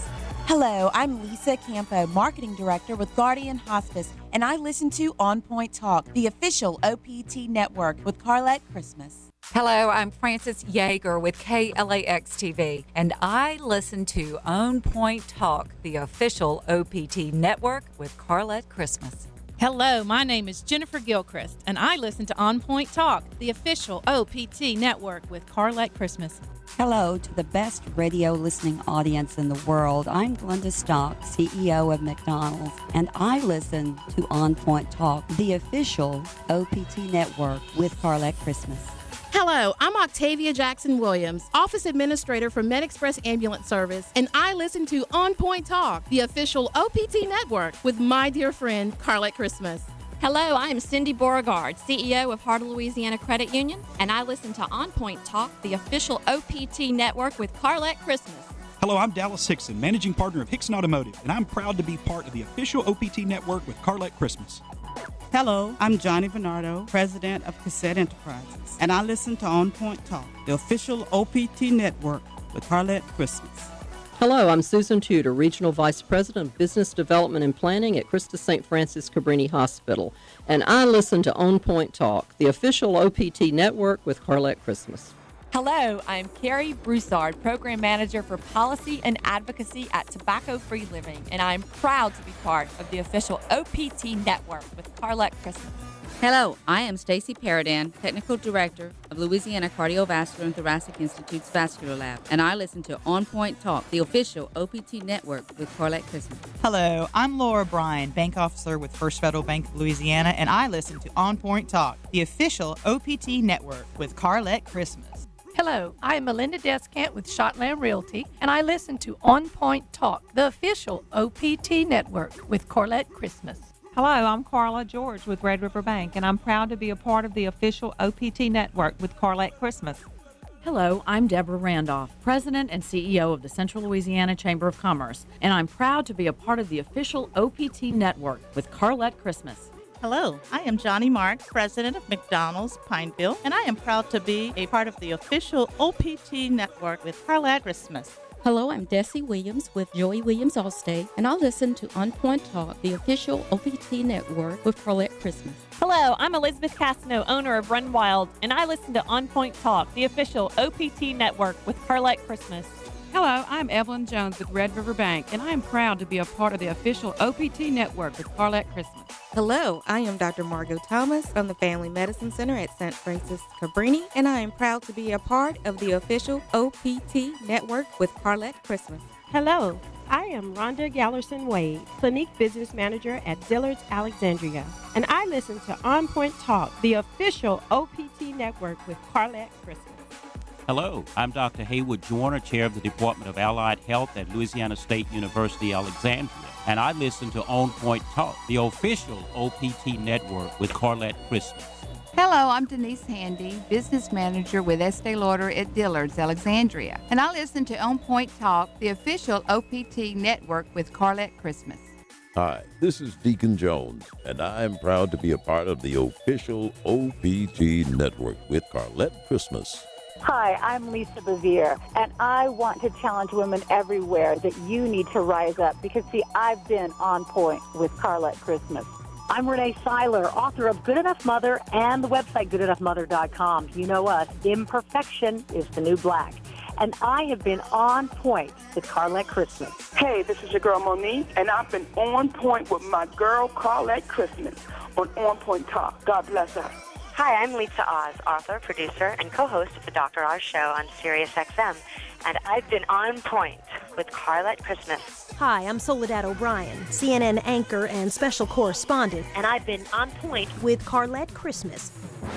Hello, I'm Lisa Campo, Marketing Director with Guardian Hospice, and I listen to On Point Talk, the official O P T network with Carlette Christmas. Hello, I'm Frances Yeager with K L A X T V, and I listen to On Point Talk, the official O P T network with Carlette Christmas. Hello, my name is Jennifer Gilchrist, and I listen to On Point Talk, the official O P T network with Carlette Christmas. Hello to the best radio listening audience in the world. I'm Glenda Stock, C E O of McDonald's, and I listen to On Point Talk, the official O P T network with Carlette Christmas. Hello, I'm Octavia Jackson Williams, Office Administrator for MedExpress Ambulance Service, and I listen to On Point Talk, the official O P T network with my dear friend, Carlette Christmas. Hello, I am Cindy Beauregard, C E O of Heart of Louisiana Credit Union, and I listen to On Point Talk, the official O P T network with Carlette Christmas. Hello, I'm Dallas Hickson, Managing Partner of Hickson Automotive, and I'm proud to be part of the official O P T network with Carlette Christmas. Hello, I'm Johnny Bernardo, President of Cassette Enterprises, and I listen to On Point Talk, the official O P T network with Carlette Christmas. Hello, I'm Susan Tudor, Regional Vice President of Business Development and Planning at Christus Saint Francis Cabrini Hospital, and I listen to On Point Talk, the official O P T network with Carlette Christmas. Hello, I'm Carrie Broussard, Program Manager for Policy and Advocacy at Tobacco Free Living, and I'm proud to be part of the official O P T network with Carlette Christmas. Hello, I am Stacy Paradan, Technical Director of Louisiana Cardiovascular and Thoracic Institute's Vascular Lab, and I listen to On Point Talk, the official O P T network with Carlette Christmas. Hello, I'm Laura Bryan, Bank Officer with First Federal Bank of Louisiana, and I listen to On Point Talk, the official O P T network with Carlette Christmas. Hello, I am Melinda Descant with Shotland Realty, and I listen to On Point Talk, the official O P T network with Carlette Christmas. Hello, I'm Carla George with Red River Bank, and I'm proud to be a part of the official O P T network with Carlette Christmas. Hello, I'm Deborah Randolph, President and C E O of the Central Louisiana Chamber of Commerce, and I'm proud to be a part of the official O P T network with Carlette Christmas. Hello, I am Johnny Marks, President of McDonald's Pineville, and I am proud to be a part of the official O P T network with Carlette Christmas. Hello, I'm Desi Williams with Joey Williams Allstate, and I listen to On Point Talk, the official O P T network with Carlette Christmas. Hello, I'm Elizabeth Castano, owner of Run Wild, and I listen to On Point Talk, the official O P T network with Carlette Christmas. Hello, I'm Evelyn Jones with Red River Bank, and I am proud to be a part of the official O P T network with Carlette Christmas. Hello, I am Doctor Margot Thomas from the Family Medicine Center at Saint Francis Cabrini, and I am proud to be a part of the official O P T network with Carlette Christmas. Hello, I am Rhonda Gallerson Wade, Clinique Business Manager at Dillard's Alexandria, and I listen to On Point Talk, the official O P T network with Carlette Christmas. Hello, I'm Doctor Haywood Joyner, Chair of the Department of Allied Health at Louisiana State University, Alexandria, and I listen to On Point Talk, the official O P T network with Carlette Christmas. Hello, I'm Denise Handy, Business Manager with Estee Lauder at Dillard's, Alexandria, and I listen to On Point Talk, the official O P T network with Carlette Christmas. Hi, this is Deacon Jones, and I am proud to be a part of the official O P T network with Carlette Christmas. Hi, I'm Lisa Bevere, and I want to challenge women everywhere that you need to rise up because, see, I've been on point with Carlette Christmas. I'm Renee Seiler, author of Good Enough Mother and the website good enough mother dot com. You know us, imperfection is the new black. And I have been on point with Carlette Christmas. Hey, this is your girl Monique, and I've been on point with my girl Carlette Christmas on On Point Talk. God bless her. Hi, I'm Lisa Oz, author, producer, and co-host of the Doctor Oz Show on Sirius X M, and I've been on point with Carlette Christmas. Hi, I'm Soledad O'Brien, C N N anchor and special correspondent, and I've been on point with Carlette Christmas.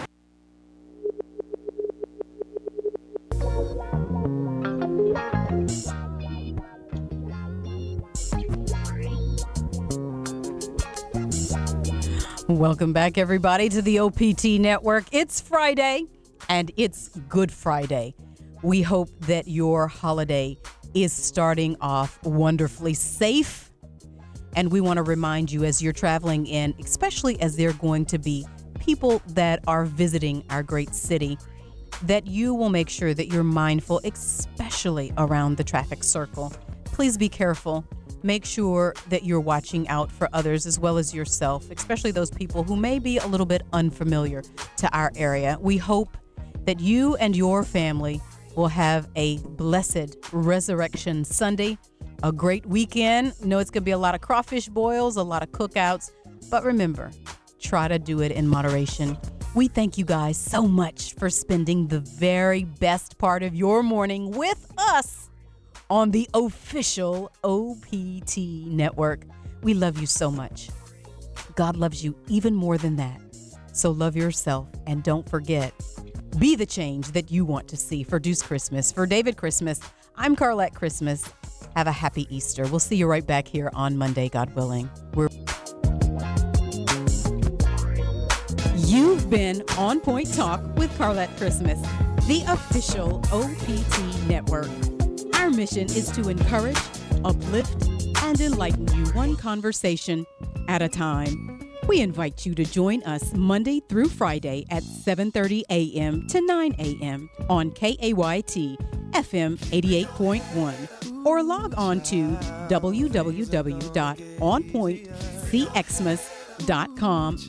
Welcome back, everybody, to the O P T Network. It's Friday, and it's Good Friday. We hope that your holiday is starting off wonderfully safe. And we want to remind you as you're traveling in, especially as there are going to be people that are visiting our great city, that you will make sure that you're mindful, especially around the traffic circle. Please be careful. make sure that you're watching out for others as well as yourself, especially those people who may be a little bit unfamiliar to our area. We hope that you and your family will have a blessed Resurrection Sunday, a great weekend. I know it's going to be a lot of crawfish boils, a lot of cookouts, but remember, try to do it in moderation. We thank you guys so much for spending the very best part of your morning with us on the official O P T Network. We love you so much. God loves you even more than that. So love yourself, and don't forget, be the change that you want to see for Deuce Christmas. For David Christmas, I'm Carlette Christmas. Have a happy Easter. We'll see you right back here on Monday, God willing. We're You've been On Point Talk with Carlette Christmas, the official O P T Network. Our mission is to encourage, uplift, and enlighten you one conversation at a time. We invite you to join us Monday through Friday at seven thirty a.m. to nine a.m. on K A Y T F M eighty-eight point one, or log on to w w w dot on point c xmas dot com